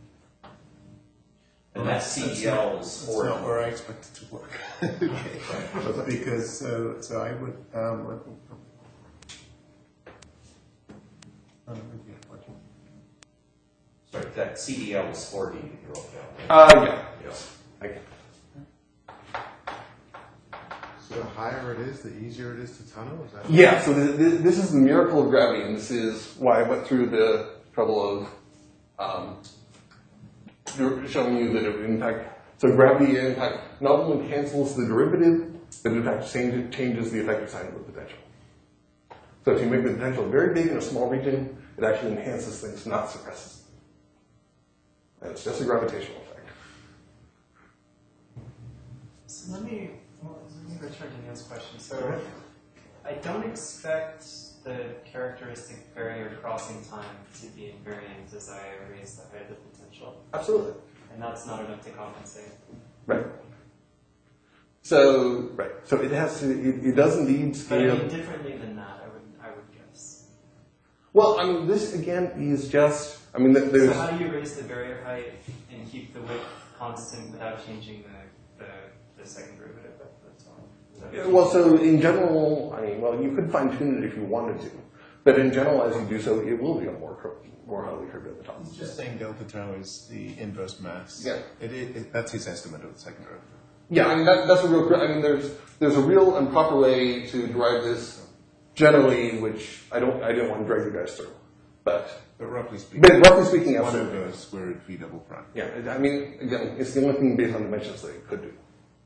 And that C E L is That's for not where I expect it to work. Okay. Because, so, so I would, um, Sorry, that C D L was four D that you wrote down. Uh, yeah, yes. Okay. So the higher it is, the easier it is to tunnel? Is that Yeah, so th- th- this is the miracle of gravity, and this is why I went through the trouble of um, showing you that it would impact. So gravity, in fact, not only cancels the derivative, but in fact change, changes the effective sign of the potential. So if you make the potential very big in a small region, it actually enhances things, not suppresses them. And it's just a gravitational effect. So let me, well, let me return to Neil's question. So I don't expect the characteristic barrier crossing time to be invariant as I raise the height of the potential. Absolutely. And that's not enough to compensate. Right. So, right. So it has to, it, it does indeed But I scale. mean, differently than that, I would, I would guess. Well, I mean, this again is just, I mean, th- there's. So how do you raise the barrier height and keep the width constant without changing the, the, the second derivative? That's all. Is that Yeah, well, so in general, I mean, well, you could fine tune it if you wanted to, but in general, as you do so, it will be a more cur- more highly curved at the top. He's just saying delta tau is the inverse mass. Yeah. It, it, it, that's his estimate of the second derivative. Yeah, I mean that, that's a real. I mean, there's there's a real and proper way to derive this generally, which I don't I didn't want to drag you guys through, but But roughly speaking, but roughly speaking, one absolutely. over square root v double prime. Yeah, I mean, again, it's the only thing based on dimensions that it could do.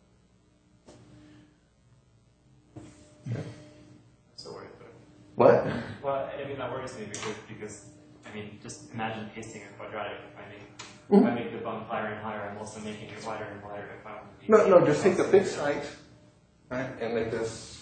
so worried about it? What? Well, I mean, that worries me because, because I mean, just imagine pasting a quadratic. If I make, Mm-hmm. if I make the bump higher and higher, I'm also making it wider and wider. If I want to be No, no, just take the fixed height, right, and make this.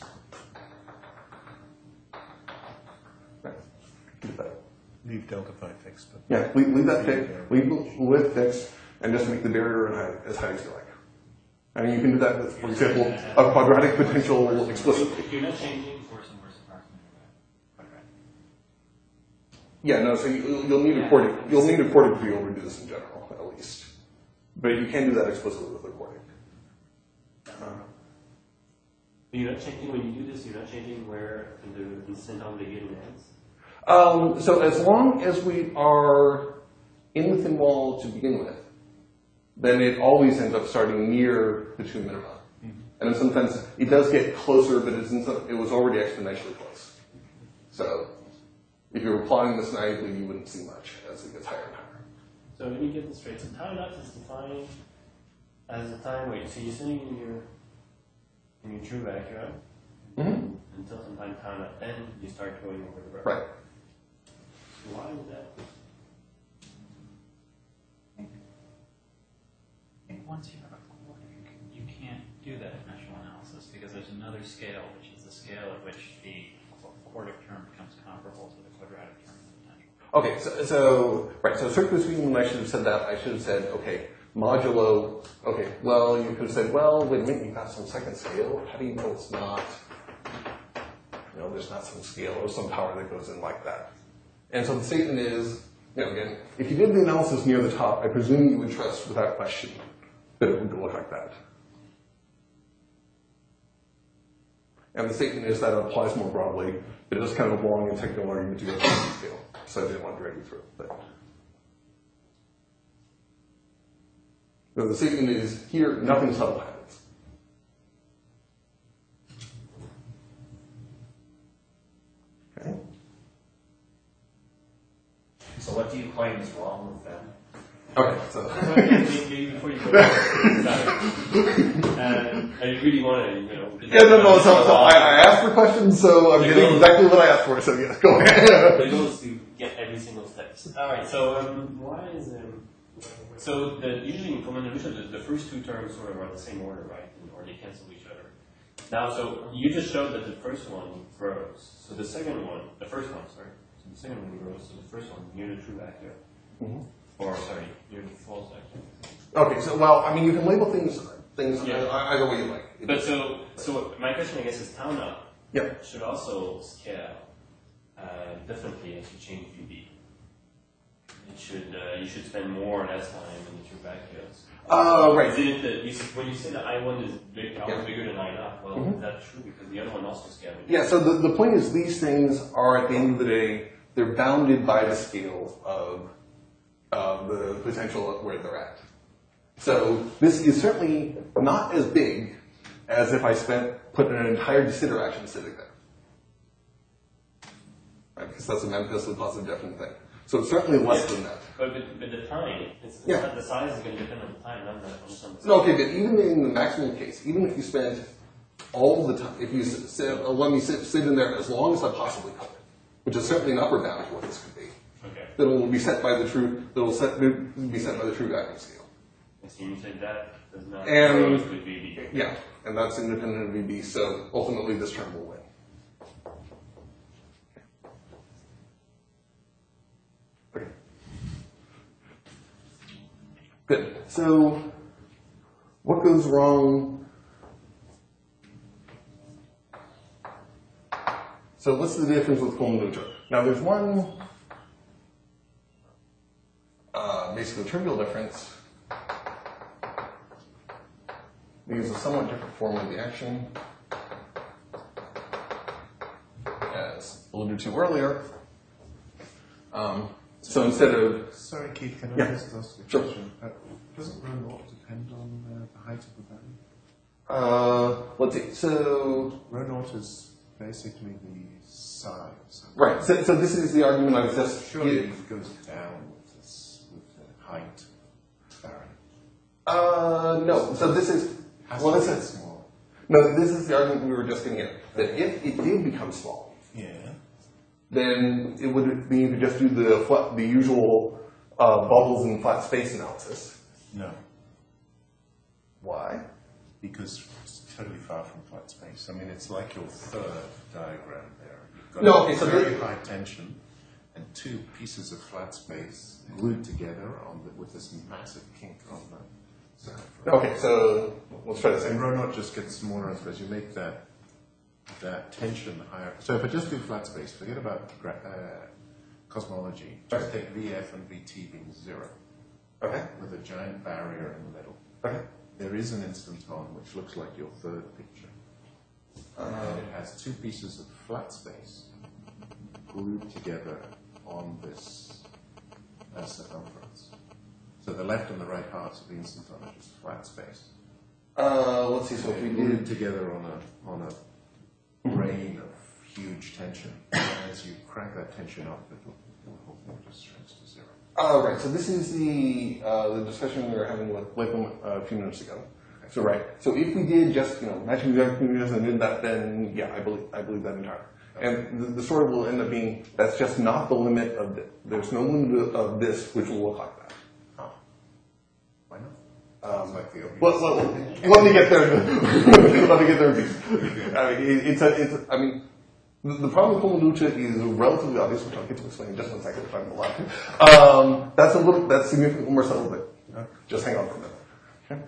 Right. Do that. Leave delta phi fixed. But Yeah, leave, leave that fixed, leave the width fixed, and just make the barrier high, as high as you like. I mean, you can do that with, for example, a quadratic potential explicitly. If you're not changing force and force approximate. Yeah, no, so you, you'll need a porting, you'll need a porting to be able to do this in general, at least. But you can do that explicitly with a porting. Uh, You're not changing, when you do this, you're not changing where the instant on the given ends? Um, so as long as we are in the thin wall to begin with, then it always ends up starting near the two minima. Mm-hmm. And in some sense, it does get closer, but it's in some, it was already exponentially close. So if you were plotting this naively, you wouldn't see much as it gets higher and higher. So let me get this straight. So tau naught is defined as the time wait. So you're sitting in your in your true vacuum Mm-hmm. until sometime tau naught, then you start going over the Right. So why is that? I think once you have a quarter, you, can, you can't do that dimensional analysis because there's another scale, which is the scale at which the quartic term becomes comparable to the quadratic term of the potential. Okay, so, so right, so circular speaking, when I should have said that, I should have said, okay, modulo, okay, well, you could have said, well, wait a minute, you got some second scale. How do you know it's not, you know, there's not some scale or some power that goes in like that? And so the statement is, you know, again, if you did the analysis near the top, I presume you would trust without question that it would go like that. And the statement is that it applies more broadly, but it is kind of a long and technical argument to go into detail, so I didn't want to drag you through it. But so the statement is here, nothing subtle happens. Okay. So what do you claim is wrong with them? Okay, so Maybe before you go sorry. Uh, I really want to, you know. yeah, no, no. So, so I, I asked for questions, so I'm getting exactly what I asked for. So yes, go ahead. The goal is to get every single step. All right. So um, why is um, so the usually in common division the, the first two terms sort of are the same order, right? Or they cancel each other. Now, so you just showed that the first one grows. So the second one, the first one, sorry. So the second one grows. So the first one near the true vacuum, Mhm. or sorry, near the false vacuum. Okay, so well, I mean, you can label things things Yeah. uh, either way you like. It- But so so my question, I guess, is tau naught Yep. should also scale uh, differently as you change V B. It should uh, you should spend more or less time in the true vacuums. Uh, right. Isn't it that you, when you say that I one is big, I Yeah. one bigger than I naught, well, Mhm. that's true because the other one also scaled. Yeah, so the, the point is these things are, at the end of the day, they're bounded by the scale of uh, the potential of where they're at. So this is certainly not as big as if I spent put an entire de Sitter action sitting there. Right, because that's a manifestly positive definite thing. So it's certainly less Yeah. than that. But with, with the time, it's, it's Yeah. not, the size is going to depend on the time, not the, on the No, okay, but even in the maximum case, even if you spend all the time, if you s- say, oh, let me sit, sit in there as long as I possibly could, which is certainly an upper bound of what this could be, Okay. that will be set by the true, that will set, be set by the true vacuum scale. And so you said that does not And- grows with V B. Yeah, and that's independent of V B, so ultimately this term will win. Okay. Good. So, what goes wrong? So, what's the difference with Coleman-Lucha? Now, there's one uh, basically trivial difference. We use a somewhat different form of the action, as alluded to earlier. Um, so instead of Sorry, Keith, can I Yeah. just ask you a Sure. question? Uh, doesn't rho naught depend on uh, the height of the value? uh, let's see. So Rho naught is basically the size. right. So, so this is the argument I was just. Surely it goes down with this with the height variable. Uh, no. So this is. Has Well, to this be is. small. No, this is the argument we were just getting at. That if it did become small, Yeah. then it would mean to just do the flat, the usual uh, bubbles and flat space analysis. No, Why? because it's totally far from flat space. I mean, it's like your third diagram there. You've got No, a okay, so very the- high tension and two pieces of flat space glued together on the, with this massive kink on the center. Okay, so let's try this And again. rho naught just gets smaller as you make that that tension higher. So if I just do flat space, forget about gra- uh, cosmology. Just take V F and V T being zero, Okay. with a giant barrier in the middle. Okay. There is an instanton which looks like your third picture. and it has two pieces of flat space glued together on this uh, circumference. So the left and the right halves of the instanton are just flat space. Uh, let's see. So if we Glued did. together on a on a brain of huge tension. And as you crank that tension up, it'll, the whole thing just shrinks to zero. Uh, right. So this is the uh, the discussion we were having with Latham uh, a few minutes ago. So right. So if we did just you know matching the communities and did that, then yeah, I believe I believe that entirely. And the, the story will end up being that's just not the limit of the, there's no limit of this which will look like that. Oh. Why not? Um, Sounds like the obvious. Well, well, let me get there. Let me get there. I mean, it, it's a, it's. A, I mean, the, the problem with Coleman-Lucha is relatively obvious, which I'll get to explain in just one second if I'm allowed. Um, that's a little. That's significantly more subtle, but Okay. just hang on for a minute. Okay.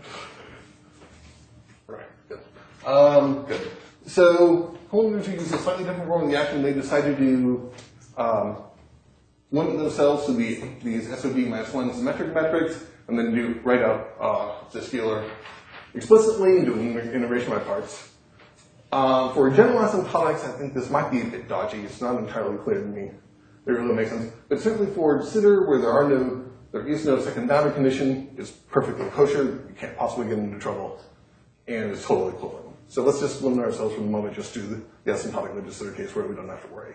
Right. Good. Um, good. So Coleman-Lucha uses a slightly different form of the action. They decided to um, limit themselves to the these S O D minus one symmetric metrics, and then do write out uh, the scalar explicitly and do an integration by parts. Um, for general asymptotics, I think this might be a bit dodgy. It's not entirely clear to me. It really makes sense. But certainly for de Sitter, where there are no, there is no second boundary condition, it's perfectly kosher. You can't possibly get into trouble, and it's totally equivalent. So let's just limit ourselves for the moment. Just do the, the asymptotic de Sitter case where we don't have to worry.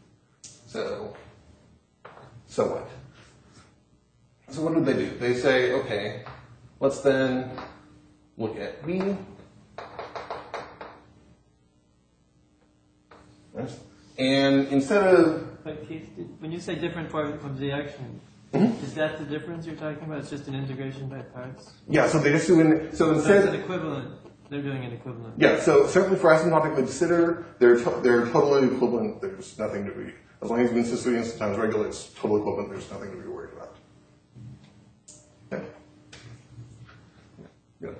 So, so what? So what did they do? They say, okay, let's then look at B. Right? And instead of, But Keith, did- when you say different forms of the action, Mhm. is that the difference you're talking about? It's just an integration by parts? yeah, so they just do, in, so So it's instead, an equivalent. They're doing an equivalent. yeah, so certainly for asymptotic de Sitter, they're, to, they're totally equivalent. There's nothing to be, as long as you insist three times regular, it's totally equivalent. There's nothing to be worried about. Okay. Good.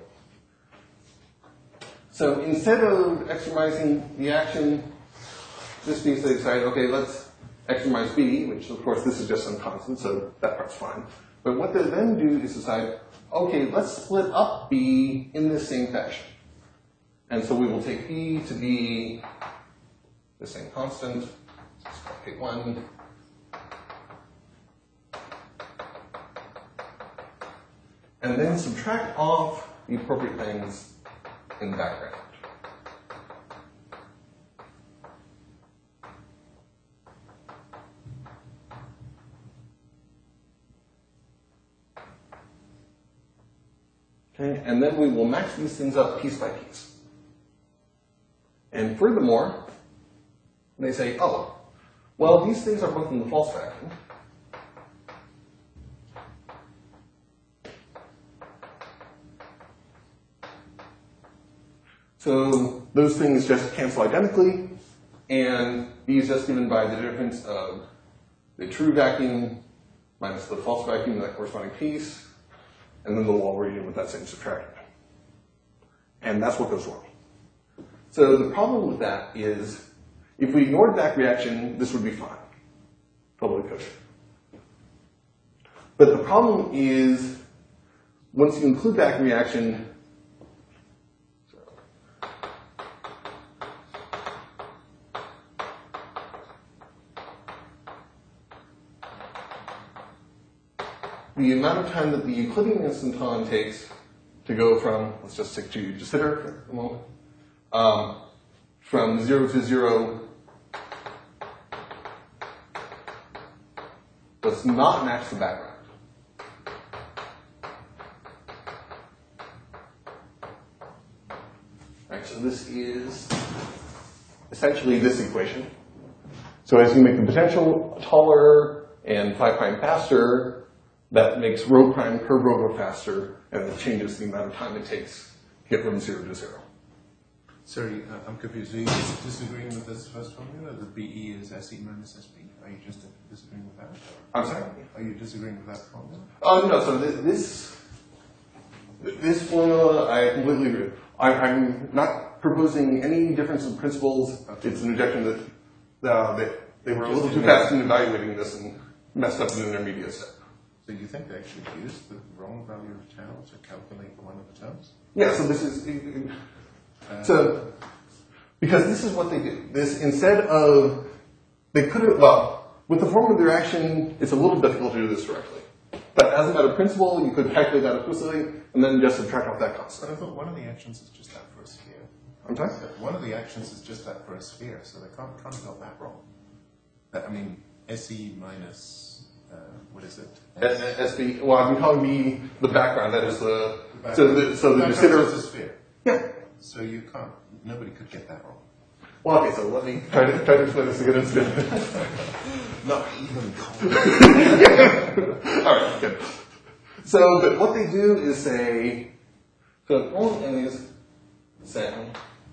So instead of extremizing the action, this means they decide, okay, let's extremize B, which of course this is just some constant, so that part's fine. But what they then do is decide, okay, let's split up B in this same fashion. And so we will take B to be the same constant, let's call K one, and then subtract off the appropriate things in the background. Okay, and then we will match these things up piece by piece. And furthermore, they say, oh, well, these things are both in the false vacuum. So those things just cancel identically, and B is just given by the difference of the true vacuum minus the false vacuum in that corresponding piece, and then the wall region with that same subtraction. And that's what goes wrong. So the problem with that is, if we ignored back reaction, this would be fine. Totally kosher. But the problem is, once you include back reaction, the amount of time that the Euclidean instanton takes to go from, let's just stick to de Sitter for a moment, um, from zero to zero does not match the background. Right, so this is essentially this equation. So as you make the potential taller and phi prime faster, that makes rho prime curve over faster, and it changes the amount of time it takes to get from zero to zero. Sorry, uh, I'm confused. Are you disagreeing with this first formula, that B E is S E minus S P? Are you just disagreeing with that? I'm sorry? Are you disagreeing with that formula? Oh, no, so th- this, this formula I completely agree with. I, I'm not proposing any difference in principles. Okay. It's an objection that uh, they, they were a little too fast in evaluating this and messed up an intermediate step. So you think they actually used the wrong value of tau to calculate one of the terms? Yeah, so this is, uh, so, because this is what they do. This, instead of, they could have, well, with the form of the reaction, it's a little difficult to do this directly. But as a matter of principle, you could calculate that explicitly, and then just subtract off that But constant. I thought one of the actions is just that for a sphere. I'm sorry? One of the actions is just that for a sphere, so they can't, can't have got that wrong. That, I mean, S E minus, uh, what is it? S B, well, I've been calling B the background, that is the, so the, so the de Sitter. is a sphere. Yeah. So you can't, nobody could get that wrong. Well, okay, so let me try to, try to explain this again instead. Not even cold. All right, good. So, but what they do is say, so all of these say,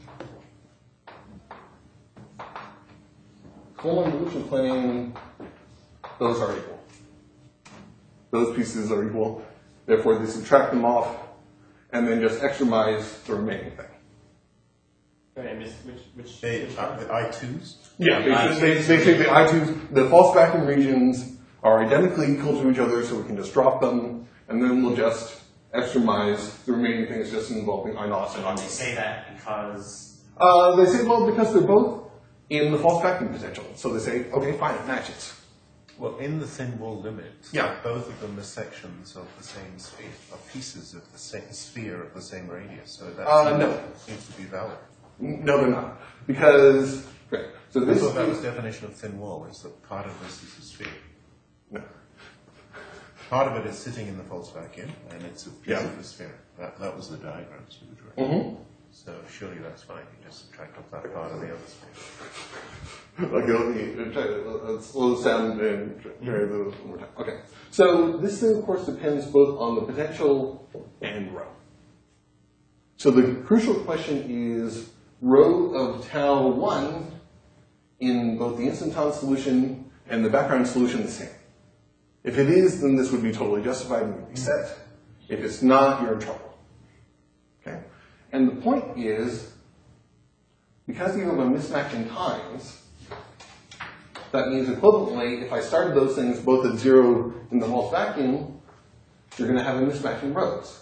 Coulomb evolution plane, those are equal. Those pieces are equal. Therefore, they subtract them off, and then just extremize the remaining thing. Sorry, I missed which which. They, which uh, the I twos? Yeah, they, they, they say the I two, the false vacuum regions are identically equal to each other, so we can just drop them, and then we'll just extremize the remaining things just involving I naught and I They naught. say that because Uh, they say, well, because they're both in the false vacuum potential. So they say, okay, fine, it matches. Well, in the thin wall limit, Yeah. both of them are sections of the same sphere, are pieces of the same sphere of the same radius, so that Uh, no. seems to be valid. No, they're not. Because, right, so I this thought that was is, definition of thin wall, is that part of this is a sphere. no. Part of it is sitting in the false vacuum, and it's a piece Yeah. of the sphere. That, that was the diagrams you were drawing. Mm-hmm. So surely that's fine, you just subtract off that part of the other sphere. Okay, let me try to, let's slow this down and try this one more time. Okay. So this thing, of course, depends both on the potential and rho. So the crucial question is rho of tau one in both the instanton solution and the background solution the same. If it is, then this would be totally justified and would be set. If it's not, you're in trouble. Okay? And the point is, because you have a mismatch in times, that means equivalently, if I started those things both at zero in the false vacuum, you're going to have a mismatch in rows.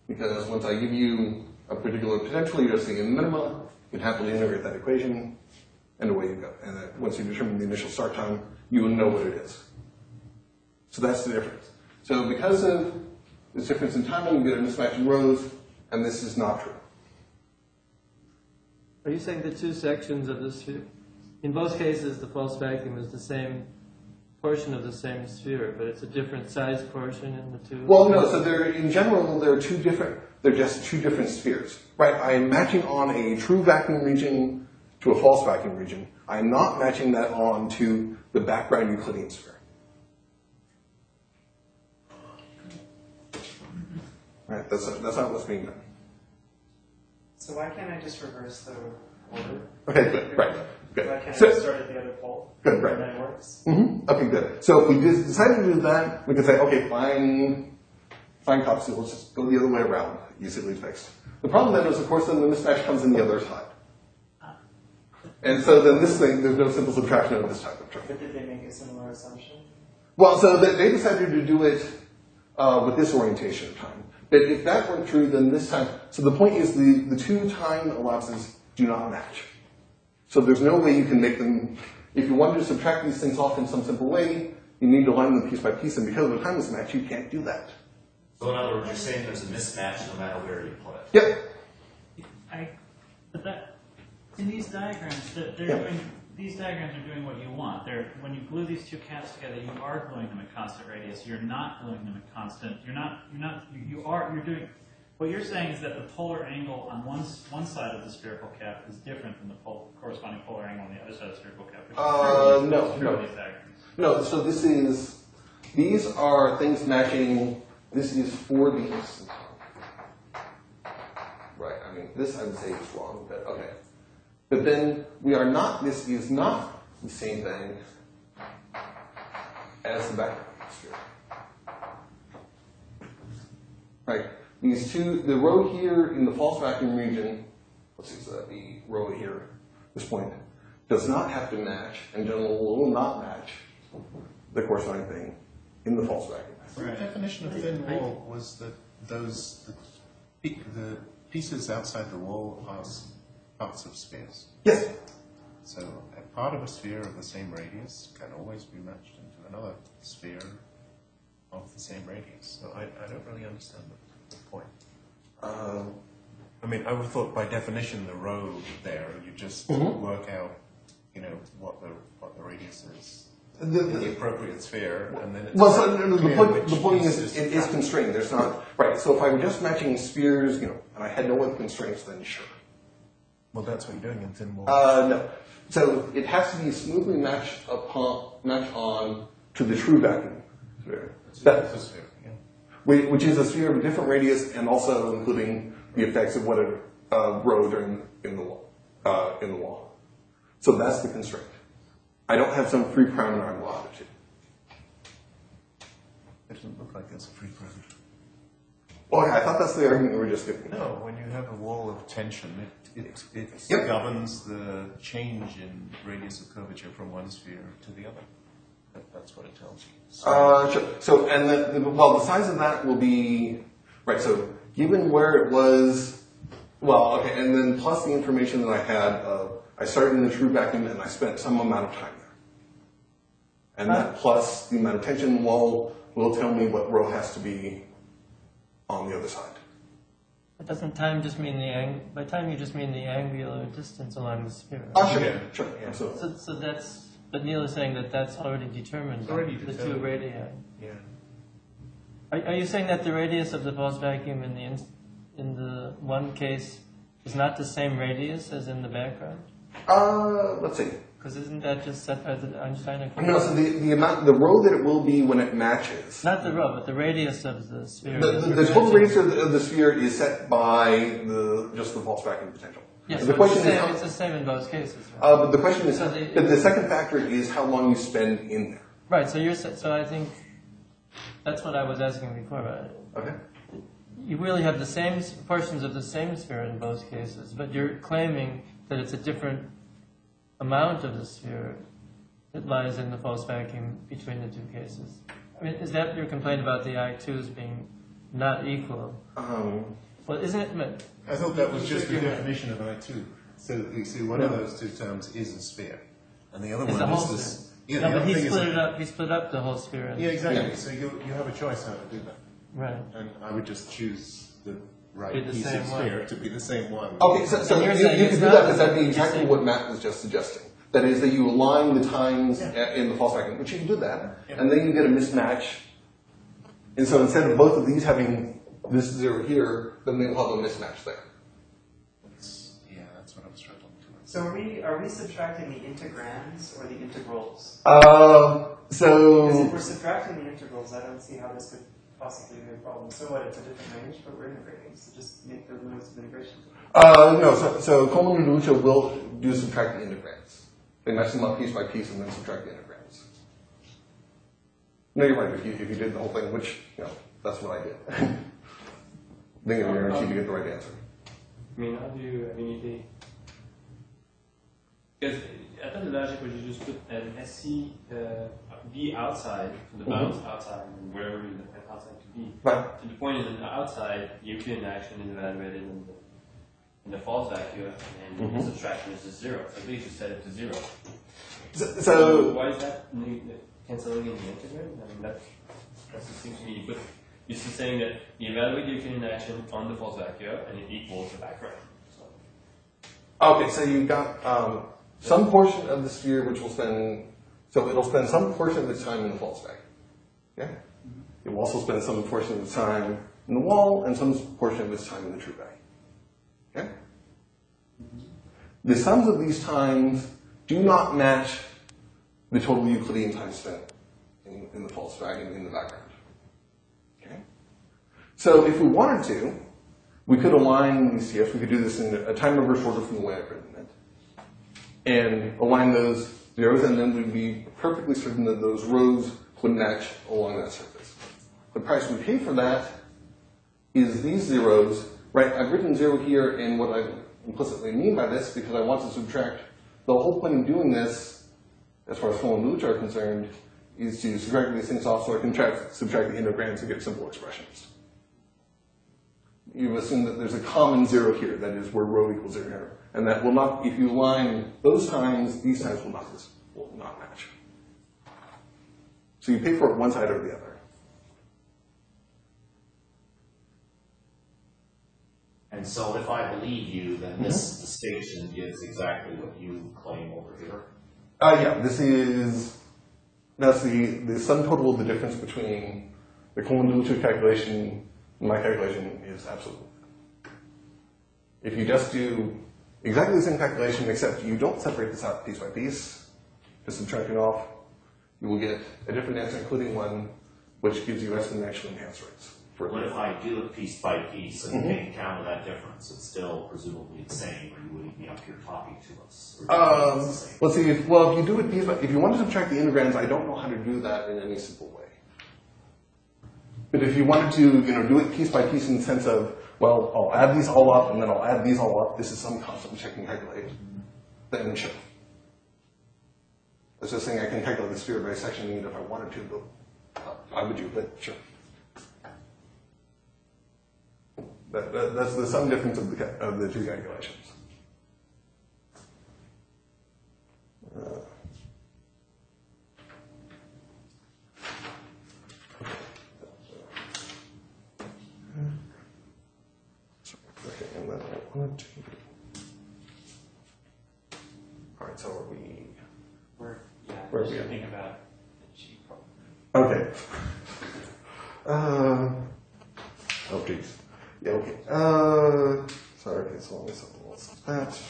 because once I give you a particular potential, you're just seeing a minima, you can happily integrate that equation, and away you go. And then once you determine the initial start time, you will know what it is. So that's the difference. So because of this difference in timing, you get a mismatch in rows, and this is not true. Are you saying the two sections of the sphere, in both cases the false vacuum is the same portion of the same sphere, but it's a different size portion in the two? Well, no, so they're, in general, they're two different, they're just two different spheres, right? I am matching on a true vacuum region to a false vacuum region. I am not matching that on to the background Euclidean sphere. Right, that's, that's not what's being done. So why can't I just reverse the order? Okay, good, right, good. Why can't I So- just start at the other pole? Good, right. And then it works? Mm-hmm. Okay, good. So if we just decided to do that, we could say, okay, fine, fine copy, let's just go the other way around, easily fixed. The problem then is, of course, then the mismatch comes in the other side. And so then this thing, there's no simple subtraction of this type of term. But did they make a similar assumption? Well, so they they decided to do it uh, with this orientation of time. But if that weren't true, then this time, so the point is the, the two time elapses do not match. So there's no way you can make them, if you wanted to subtract these things off in some simple way, you need to line them piece by piece, and because of the time mismatch, you can't do that. So in other words, you're saying there's a mismatch no matter where you put it. Yep. I, but that, in these diagrams, that they're Yeah. doing, these diagrams are doing what you want. They're, when you glue these two caps together, you are gluing them at constant radius. You're not gluing them at constant. You're not, you're not, you, you are, you're doing, what you're saying is that the polar angle on one, s- one side of the spherical cap is different than the pol- corresponding polar angle on the other side of the spherical cap. Which is Uh, true. no, It's true no. in these diagrams. No, so this is, these are things matching, this is for these. Right, I mean, this I would say is wrong, but okay. But then we are not, this is not the same thing as the background sphere. Right, these two, the row here in the false vacuum region, let's see, so that the row here, this point, does not have to match, and general will not match the corresponding thing in the false vacuum. The definition of thin wall was that those, the, pe- the pieces outside the wall are s- parts of spheres. Yes. So a part of a sphere of the same radius can always be matched into another sphere of the same radius. So I, I don't really understand the, the point. Um, I mean, I would have thought by definition the row there, you just Mhm. work out, you know, what the what the radius is the, in the the, appropriate sphere, and then it's well, so no, no, the clear point, which the point piece is, it is trapped. constrained. There's not, right, so if I were just matching spheres, you know, and I had no other constraints, then sure. Well, that's what you're doing in thin wall. Uh, no. So it has to be smoothly matched upon, matched on to the true vacuum sphere. That, It's a sphere, yeah. Whi- which is a sphere of a different radius, and also including the effects of what a uh, row during in the wall. Uh, in the wall. So that's the constraint. I don't have some free parameter latitude. It doesn't look like it's a free parameter. Well, okay, I thought that's the argument we were just giving. No, when you have a wall of tension, it, it, it Yep. governs the change in radius of curvature from one sphere to the other. That, that's what it tells you. So, Uh, sure. So, and the, the, well, the size of that will be, right, so given where it was, well, okay, and then plus the information that I had, uh, I started in the true vacuum and I spent some amount of time there. And that plus the amount of tension in the wall will tell me what row has to be on the other side. But doesn't time just mean the ang? By time you just mean the angular distance along the sphere. right? Ah, sure, Yeah. sure, absolutely. So, so that's, but Neil is saying that that's already determined. It's already the determined. two radii. yeah. Are, are you saying that the radius of the false vacuum in the in, in the one case is not the same radius as in the background? Uh, let's see. Because isn't that just set by the Einstein equation? No, so the, the amount, the row that it will be when it matches. Not the row, but the radius of the sphere. The, that the, we're the total matching. radius of the, of the sphere is set by the just the false vacuum potential. Yes, the so question it's, the is, same, how- it's the same in both cases. Right? uh, but the question is, So the- but the second factor is how long you spend in there. Right, so you're sa- so I think that's what I was asking before. Right? Okay. You really have the same s- portions of the same sphere in both cases, but you're claiming that it's a different amount of the sphere that lies in the false vacuum between the two cases. I mean, is that your complaint about the I twos being not equal. Um, Well, isn't it? but- I thought that was just the definition of I two. So you see, one of those two terms is a sphere, and the other It's one a whole is this. sphere. Yeah, No, the but other he thing is split a- it up. He split up the whole sphere. And, Yeah, exactly. Yeah. So you you have a choice how to do that, Right. and I would just choose the right Be the piece same of one. sphere to be the same one. Okay, so, so And you, you're you saying can it's do not that, the but that'd be same. exactly what Matt was just suggesting. That is that you align the times Yeah. a- in the false vacuum, which you can do that, Yeah. and then you get a mismatch. And so instead of both of these having this zero here, then they will have a mismatch there. That's, yeah, that's what I'm struggling to. So are we are we subtracting the integrands or the integrals? Um, Because if so, we're subtracting the integrals, I don't see how this could possibly be a problem. So what? It's a different range, but we're integrating. So just make the limits of integration. uh, no, so, so Coleman and Lucio will do subtract the integrands. They match them up piece by piece and then subtract the integrands. No, you're right, if you, if you did the whole thing, which, you know, that's what I did. Then you're guaranteed to get the right answer. I mean, how do you, I mean, if they, because I thought the logic was you just put an S C uh, V outside, so the bounds outside, and wherever you define outside to be. Right. So the point is that outside, Euclidean action is evaluated in the, in the false vacuum, and Mhm. the subtraction is just zero. So at least you set it to zero. So, so why is that ne- canceling in the integrand? I mean, that that just seems to me, but you're just saying that you evaluate the Euclidean action on the false vacuum, and it equals the background. So. okay, so you've got um, some portion of the sphere which will spend, so it'll spend some portion of its time in the false vacuum. Yeah? It will also spend some portion of its time in the wall and some portion of its time in the true vacuum. Okay? The sums of these times do not match the total Euclidean time spent in, in the false vacuum in the background. Okay? So if we wanted to, we could align these C Fs, we could do this in a time reverse order from the way I've written it, and align those zeros, and then we'd be perfectly certain that those rows would match along that surface. The price we pay for that is these zeros, right? I've written zero here, and what I implicitly mean by this, because I want to subtract, the whole point of doing this, as far as Cohen and Luch are concerned, is to subtract these things off so I can track, subtract the integrands and get simple expressions. You assume that there's a common zero here, that is where rho equals zero here. And that will not, if you align those times, these times will not, will not match. So you pay for it one side or the other. And so if I believe you, then this distinction gives exactly what you claim over here. Uh, yeah, this is, that's the, the sum total of the difference between the Cohen-Luch calculation and my calculation is absolute. If you just do exactly the same calculation, except you don't separate this out piece by piece, just subtracting off, you will get a different answer, including one which gives you exponentially enhanced rates. For What if I do it piece by piece and take account of that difference? It's still presumably the same, or you wouldn't be up here talking to us. Or do you think Um, it's the same? let's see, if, well, if you do it piece by, if you want to subtract the integrands, I don't know how to do that in any simple way. But if you wanted to, you know, do it piece by piece in the sense of, well, I'll add these all up, and then I'll add these all up, this is some constant which I can calculate, then sure. I was just saying I can calculate the sphere by sectioning it if I wanted to, but uh, I would do, but sure. That, that, that's the sum difference of the, ca- of the two calculations. Uh, Okay, and then I want to. All right, so are we? We're yeah. Where are we we should at? think about the cheap problem. Okay. Uh, oh, geez. Yeah, okay. Uh, sorry, okay, so let me something else like that.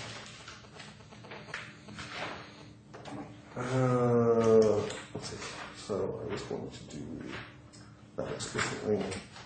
Uh, let's see. So I was going to do that explicitly.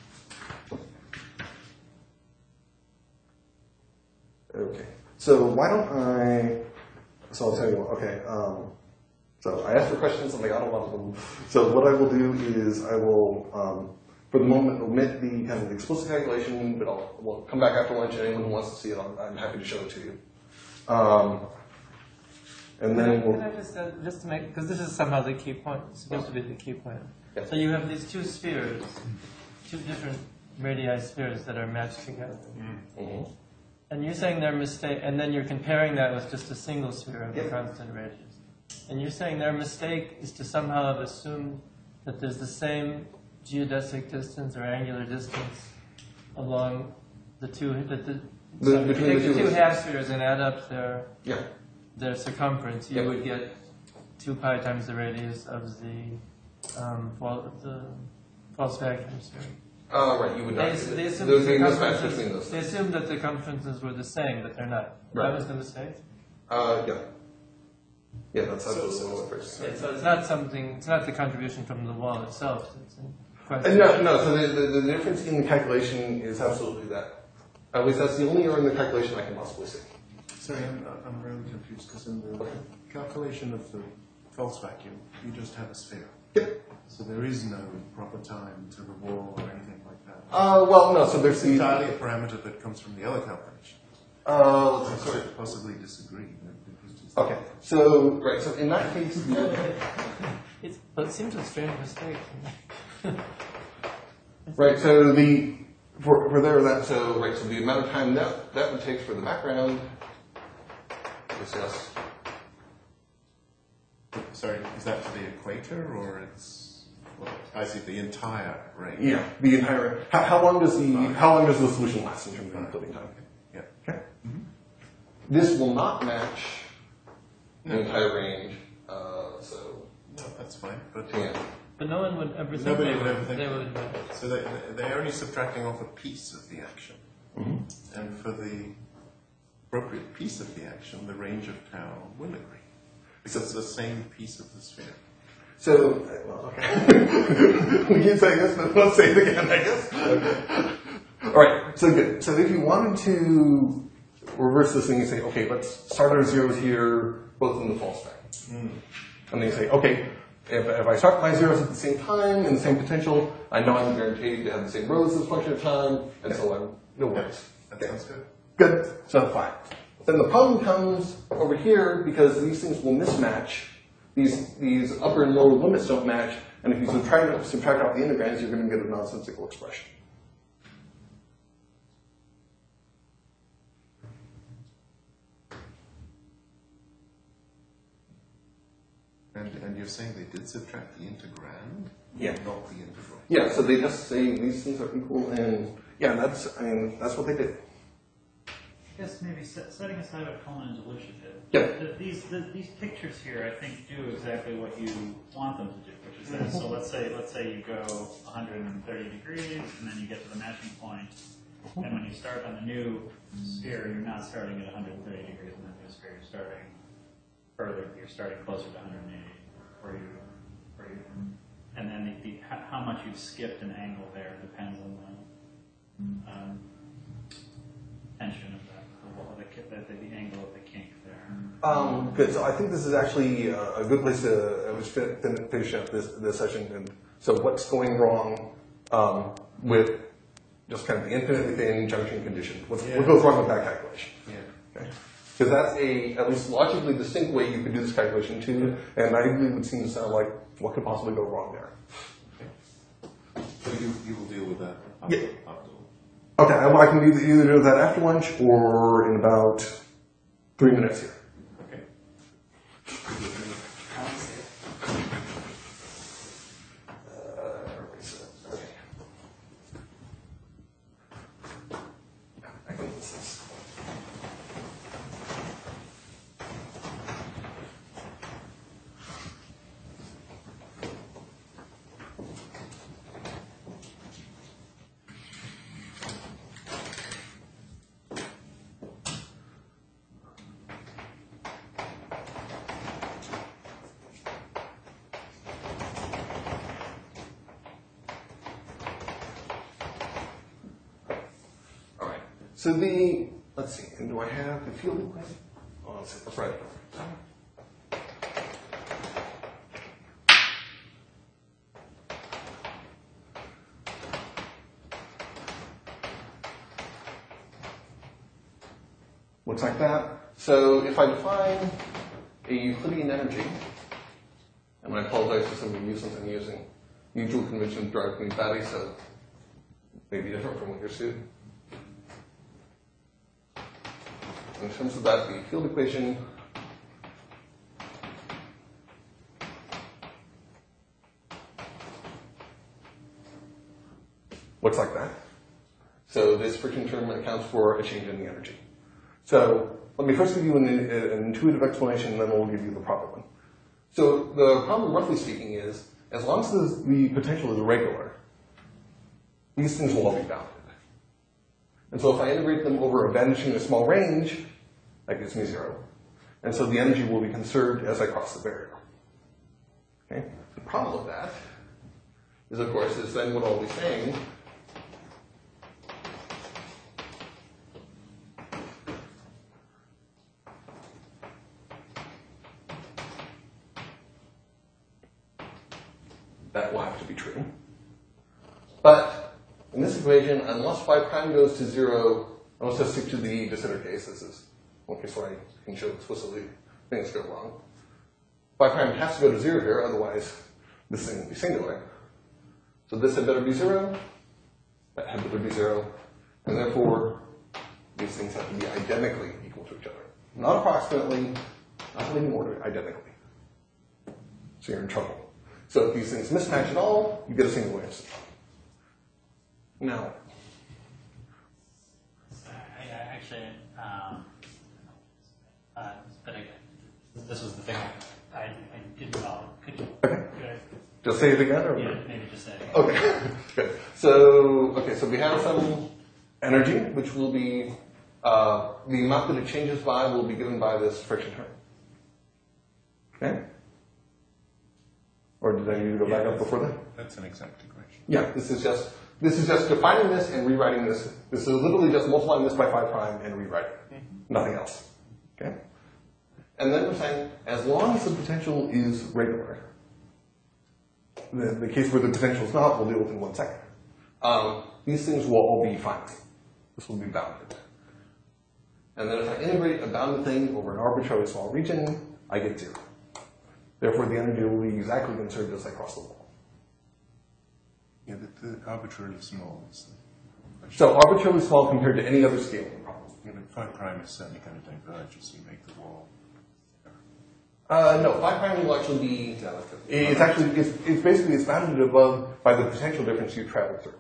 Okay. So why don't I, so I'll tell you what, okay, um, so I asked for questions and I got a lot of them. So what I will do is I will, um, for the moment, omit the kind of explicit calculation, but I'll we'll come back after lunch, and anyone who wants to see it, I'm, I'm happy to show it to you. Um, and Can I, then can we'll, I just, uh, just to make, because this is somehow the key point, it's supposed to be the key point. Yeah. So you have these two spheres, two different radii spheres that are matched together. Mhm. And you're saying their mistake, and then you're comparing that with just a single sphere of Yep. a constant radius. And you're saying their mistake is to somehow have assumed that there's the same geodesic distance or angular distance along the two, that the, The- so if you between take the the two two half spheres and add up their, Yeah. their circumference, you Yep. would get two pi times the radius of the, um, fal- the false vacuum sphere. Uh, right, you would They, not. they assumed There would the be a mismatch between circumferences, those. they assumed that the circumferences were the same, but they're not. Right. That was the mistake. Uh, yeah. Yeah, that's absolutely what it is. Yeah, so it's not something. It's not the contribution from the wall itself. It's in Uh, question. No, no, so the, the, the difference in the calculation is absolutely that. At least that's the only error in the calculation I can possibly see. Sorry, I'm, I'm really confused because in the calculation of the false vacuum, you just have a sphere. Yep. So there is no proper time to the wall or anything like that. Uh, well, no, so there's It's the... entirely a parameter that comes from the other calculation. Uh, I let's see, sorry. could possibly disagree. but it was just- Okay, so, right, so in that case, the, It's, but it seems a strange mistake. right, so the, for, for there, that, so, right, so the amount of time that, that would take for the background is yes. Sorry, is that for the equator or it's, well, I see the entire range? Yeah, the entire, how, how long does the, how long does the solution last in terms of building time? Yeah. Okay. This will not match the entire range, uh, so, No, that's fine. But yeah. But no one would ever think Nobody they would would. ever think They that. would. uh, So they, they're only subtracting off a piece of the action. Mm-hmm. And for the appropriate piece of the action, the range of tau will agree. Because it's the same piece of the sphere. So, well, okay. We keep saying this, but let's say it again, I guess. All right, so good. So if you wanted to reverse this thing, you say, okay, let's start our zeros here, both in the false stack. Mm. And then you say, okay, if, if I start my zeros at the same time and the same potential, I know I'm guaranteed to have the same rows as a function of time, and so on. No worries. That sounds good. Good, so fine. Then the problem comes over here because these things will mismatch. These, these upper and lower limits don't match, and if you subtract, subtract out the integrands, you're going to get a nonsensical expression. And, and you're saying they did subtract the integrand? Yeah. Not the integral. Yeah, so they just say these things are equal, and yeah, that's, I mean, that's what they did. I guess maybe set, setting aside what Coleman and Delucia did. Yeah. The, these the, these pictures here, I think, do exactly what you want them to do, which is that. So let's say let's say you go one hundred thirty degrees, and then you get to the matching point, and when you start on the new sphere, you're not starting at one hundred thirty degrees in the new sphere. You're starting further. You're starting closer to one hundred eighty, or you, or you, and then the, the how how much you've skipped an angle there depends on the um, tension of that, the, wall- the, the, the angle of the kink there. Um, good. So I think this is actually uh, a good place to uh, fin- fin- finish up this, this session. And so what's going wrong um, with just kind of the infinitely thin junction condition? What's, Yeah. What goes wrong with that calculation? Yeah. Okay. Because that's a at least logically distinct way you could do this calculation too, and I really would seem to sound like what could possibly go wrong there. So you, you will deal with that Yeah. after, after. Okay, I, I can either, either do that after lunch or in about three minutes here. Okay. I can list this. All right. So the, let's see, and do I have the field equation? Oh, let's see, that's right. Looks like that. So if I define a Euclidean energy, and I apologize for some of the nuisance I'm using, usual conventions drive me batty, so may be different from what you're used to. In terms of that, the field equation looks like that. So this friction term accounts for a change in the energy. So let me first give you an, an intuitive explanation, and then we'll give you the proper one. So the problem, roughly speaking, is as long as the, the potential is regular, these things will all be bounded. And so if I integrate them over a vanishing a small range, that gives me zero. And so the energy will be conserved as I cross the barrier. Okay? The problem with that is, of course, is then what I'll be saying that will have to be true. But in this equation, unless phi prime goes to zero, and let's just stick to the de Sitter case. This is one case where I can show explicitly things go wrong. Phi prime has to go to zero here, otherwise this thing will be singular. So this had better be zero, that had better be zero, and therefore these things have to be identically equal to each other. Not approximately, not any more, identically. So you're in trouble. So if these things mismatch at all, you get a single answer. Now, I, I actually, um, uh, but I, this was the thing I, I didn't follow. Could you? Okay. Could I, just say it again, or yeah, maybe just say it again. okay, good. So, okay, so we have some energy, which will be uh, the amount that it changes by will be given by this friction term. Okay. Or did I need to go back up before that? That's an exact equation. Yeah, this is just this is just defining this and rewriting this. This is literally just multiplying this by phi prime and rewriting it. Mm-hmm. Nothing else. Okay? And then we're saying, as long as the potential is regular, the, the case where the potential is not, we'll deal with in one second. Um, these things will all be finite. This will be bounded. And then if I integrate a bounded thing over an arbitrarily small region, I get zero. Therefore, the energy will be exactly conserved as I cross the wall. Yeah, the, the arbitrarily small is the question. So arbitrarily small compared to any other scaling problem. Yeah, but phi prime is certainly going to diverge as you make the wall. Uh, no, phi prime will actually be, it's actually, it's, it's basically, it's bounded above by the potential difference you travel through.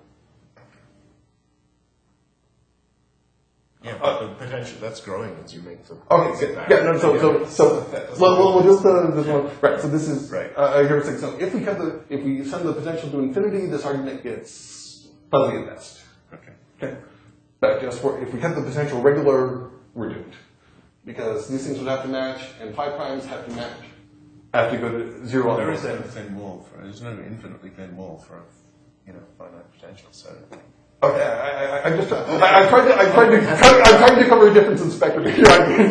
Yeah, but the potential, that's growing as you make the... Okay, good. Yeah, no, so, so, so, well, we'll, we'll just, uh, this one, right, so this is, Right. uh, here's the thing. So if we have the, if we send the potential to infinity, this argument gets fuzzy at best. Okay. Okay? But just for, if we have the potential regular, we're doomed. Because these things would have to match, and phi primes have to match, have to go to zero on There both is no ends. thin wall for, there's no infinitely thin wall for, a, you know, finite potential, so... Okay, I, I, I just, I, I tried to, I tried to, I tried to cover a difference in spectrum here.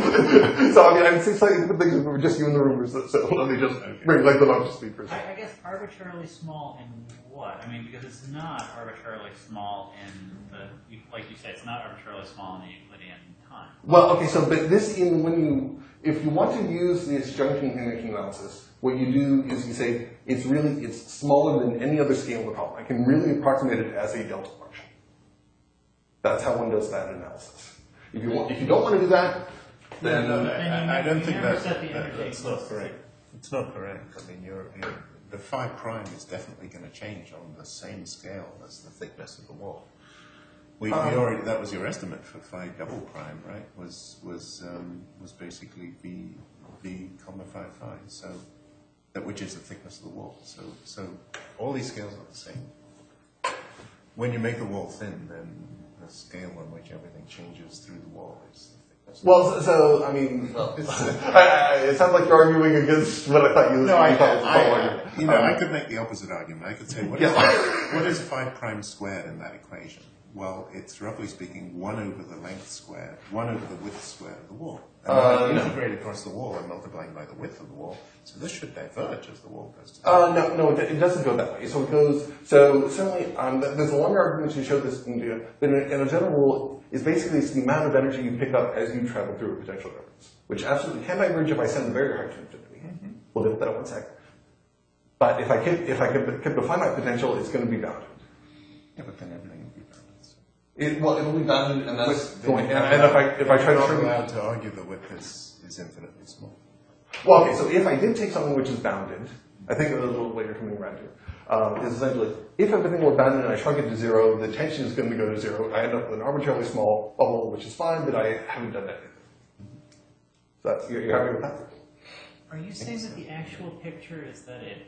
So I mean, I see slightly different things if it were just you in the room, so, so let me just bring like them up to speed for a second. I, I guess arbitrarily small in what? I mean, because it's not arbitrarily small in the, like you said, it's not arbitrarily small in the Euclidean time. Well, okay, so but this in when you, if you want to use this junction connection analysis, what you do is you say it's really it's smaller than any other scale of the problem. I can really approximate it as a delta function. That's how one does that analysis. If you want, if you don't want to do that, then No, uh, no, I, I don't think never that, set the that, energy that's not close. correct. It's not correct. I mean, you're, you're, the phi prime is definitely going to change on the same scale as the thickness of the wall. We, we Um, already, that was your estimate for phi double prime, right? Was was um, was basically v v comma phi phi. So that which is the thickness of the wall. So so all these scales are the same. When you make the wall thin, then the scale on which everything changes through the wall is the thickness. well, so, so I mean, well, I, I, it sounds like you're arguing against what I thought you. No, you I, thought was the I, argument. I, you know, Um, I could make the opposite argument. I could say, what, Yeah. is, what is phi prime squared in that equation? Well, it's roughly speaking one over the length squared, one over the width squared of the wall. And Uh, when I no. integrate across the wall, I'm multiplying by the width of the wall. So this should diverge as the wall goes to the Uh, no, no, it it doesn't go that way. So it goes, so certainly, um, th- there's a longer argument to show this in the, but in, a- in a general rule, is basically it's the amount of energy you pick up as you travel through a potential difference, which absolutely can diverge if I send the barrier height to infinity. Mm-hmm. We'll deal with that in one sec. But if I keep, if I keep, keep the finite potential, it's going to be bounded. Yeah, but then everything will be bounded. It, well, it'll be bounded, and that's Then going. you're And, not and if I allowed- if I try you're to not shrink, allowed to argue the width is, is infinitely small. well, okay. So if I did take something which is bounded, I think that's what you're coming around to. Uh, is essentially if everything were bounded and I shrunk it to zero, the tension is going to go to zero. I end up with an arbitrarily small bubble, which is fine, but I haven't done that. So that's, you're, you're happy with that? Are you saying that the actual picture is that it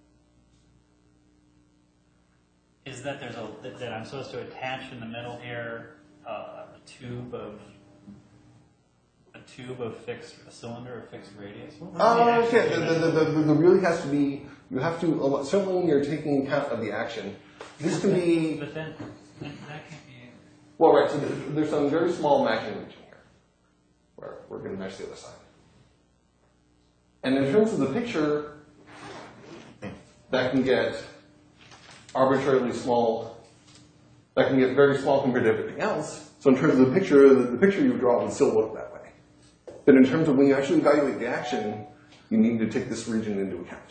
is that there's a that, that I'm supposed to attach in the middle here uh, a tube of a tube of fixed a cylinder of fixed radius? What was the Oh, actual okay. The, the, the, the, the really has to be. You have to certainly when you're taking account of the action. This can be But then that that can't be. well, right. So there's, there's some very small matching region here, where we're going to match the other side. And in terms of the picture, that can get arbitrarily small. That can get very small compared to everything else. So in terms of the picture, the, the picture you draw would still look that way. But in terms of when you actually evaluate the action, you need to take this region into account.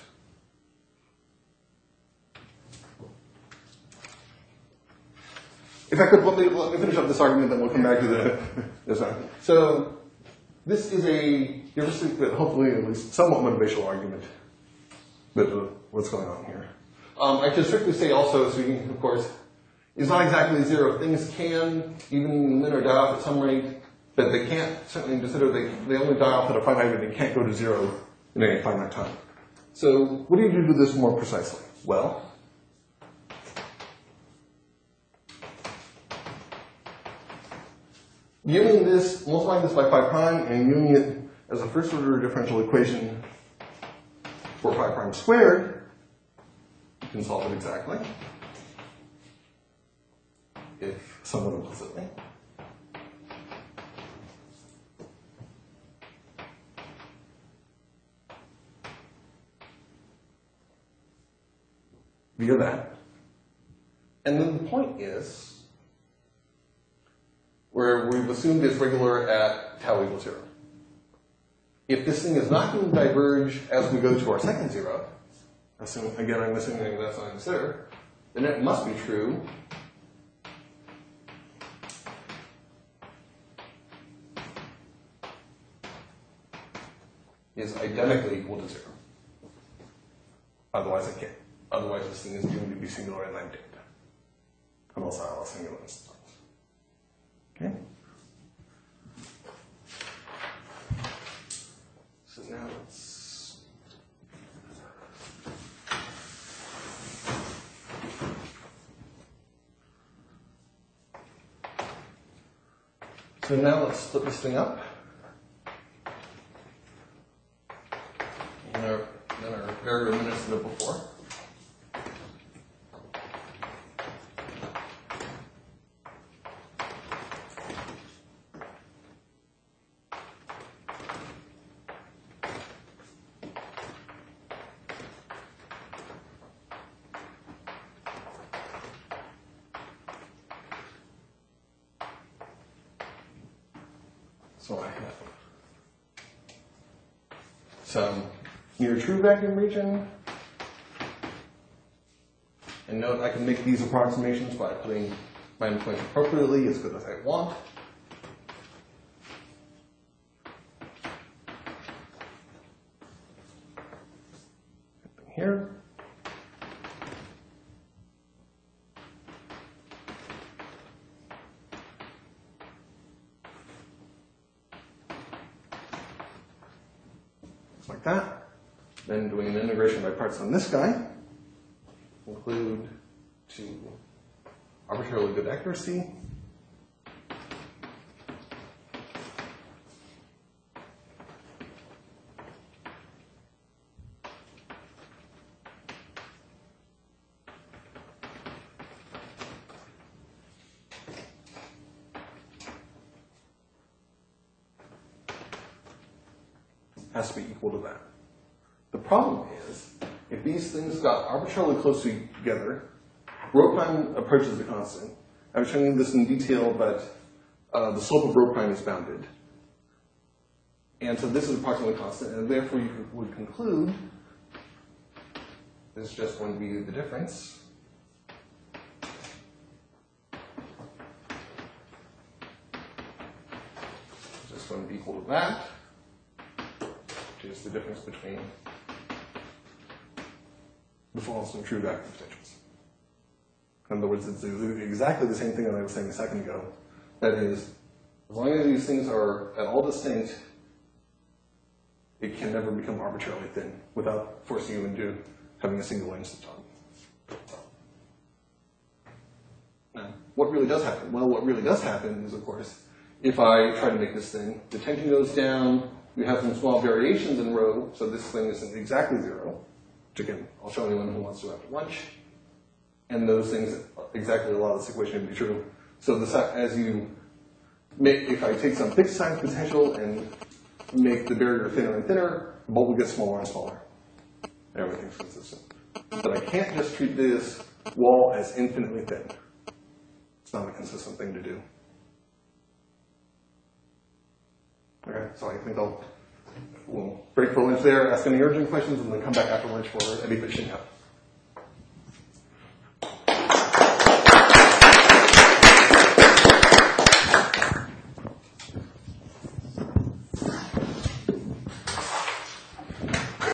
If I could, let me, let me finish up this argument, then we'll come back to the this one. So this is a heuristic, but hopefully at least somewhat motivational argument with uh, what's going on here. Um, I should strictly say also, speaking, of course, it's not exactly zero. Things can, even min or die off at some rate, but they can't certainly consider they, they only die off at a finite rate. They can't go to zero in any finite time. So what do you do to this more precisely? Well, using this, multiplying this by phi prime and using it as a first order differential equation for phi prime squared, you can solve it exactly, if somewhat implicitly. Via that. And then the point is, where we've assumed it's regular at tau equals zero. If this thing is not going to diverge as we go to our second zero, assume, again, I'm assuming that's not considered, then it must be true is identically equal to zero. Otherwise, I can't. Otherwise, this thing is doomed to be singular and I'm dead. Unless I allow singular instance. Okay? So now let's. So now let's split this thing up. In our, in our very reminiscent of before. So I have some near true vacuum region. And note I can make these approximations by putting my endpoints appropriately as good as I want. Here. Like that. Then doing an integration by parts on this guy. Include to arbitrarily good accuracy. Has to be equal to that. The problem is, if these things got arbitrarily close to together, rho prime approaches the constant. I was showing you this in detail, but uh, the slope of rho prime is bounded. And so this is approximately constant, and therefore you would conclude this is just going to be the difference going to be equal to that, which is the difference between the false and true vacuum potentials. In other words, it's exactly the same thing that I was saying a second ago. That is, as long as these things are at all distinct, it can never become arbitrarily thin without forcing you into having a single instantone. Now, what really does happen? Well, what really does happen is, of course, if I try to make this thing, the tension goes down, you have some small variations in rho, so this thing isn't exactly zero, which again, I'll show anyone who wants to after lunch. And those things exactly allow this equation to be true. So this, as you make, if I take some fixed size potential and make the barrier thinner and thinner, the bulk will get smaller and smaller. Everything's consistent. But I can't just treat this wall as infinitely thin. It's not a consistent thing to do. Okay, so I think I'll we'll break for lunch there, ask any urgent questions, and then come back after lunch for any fishing up.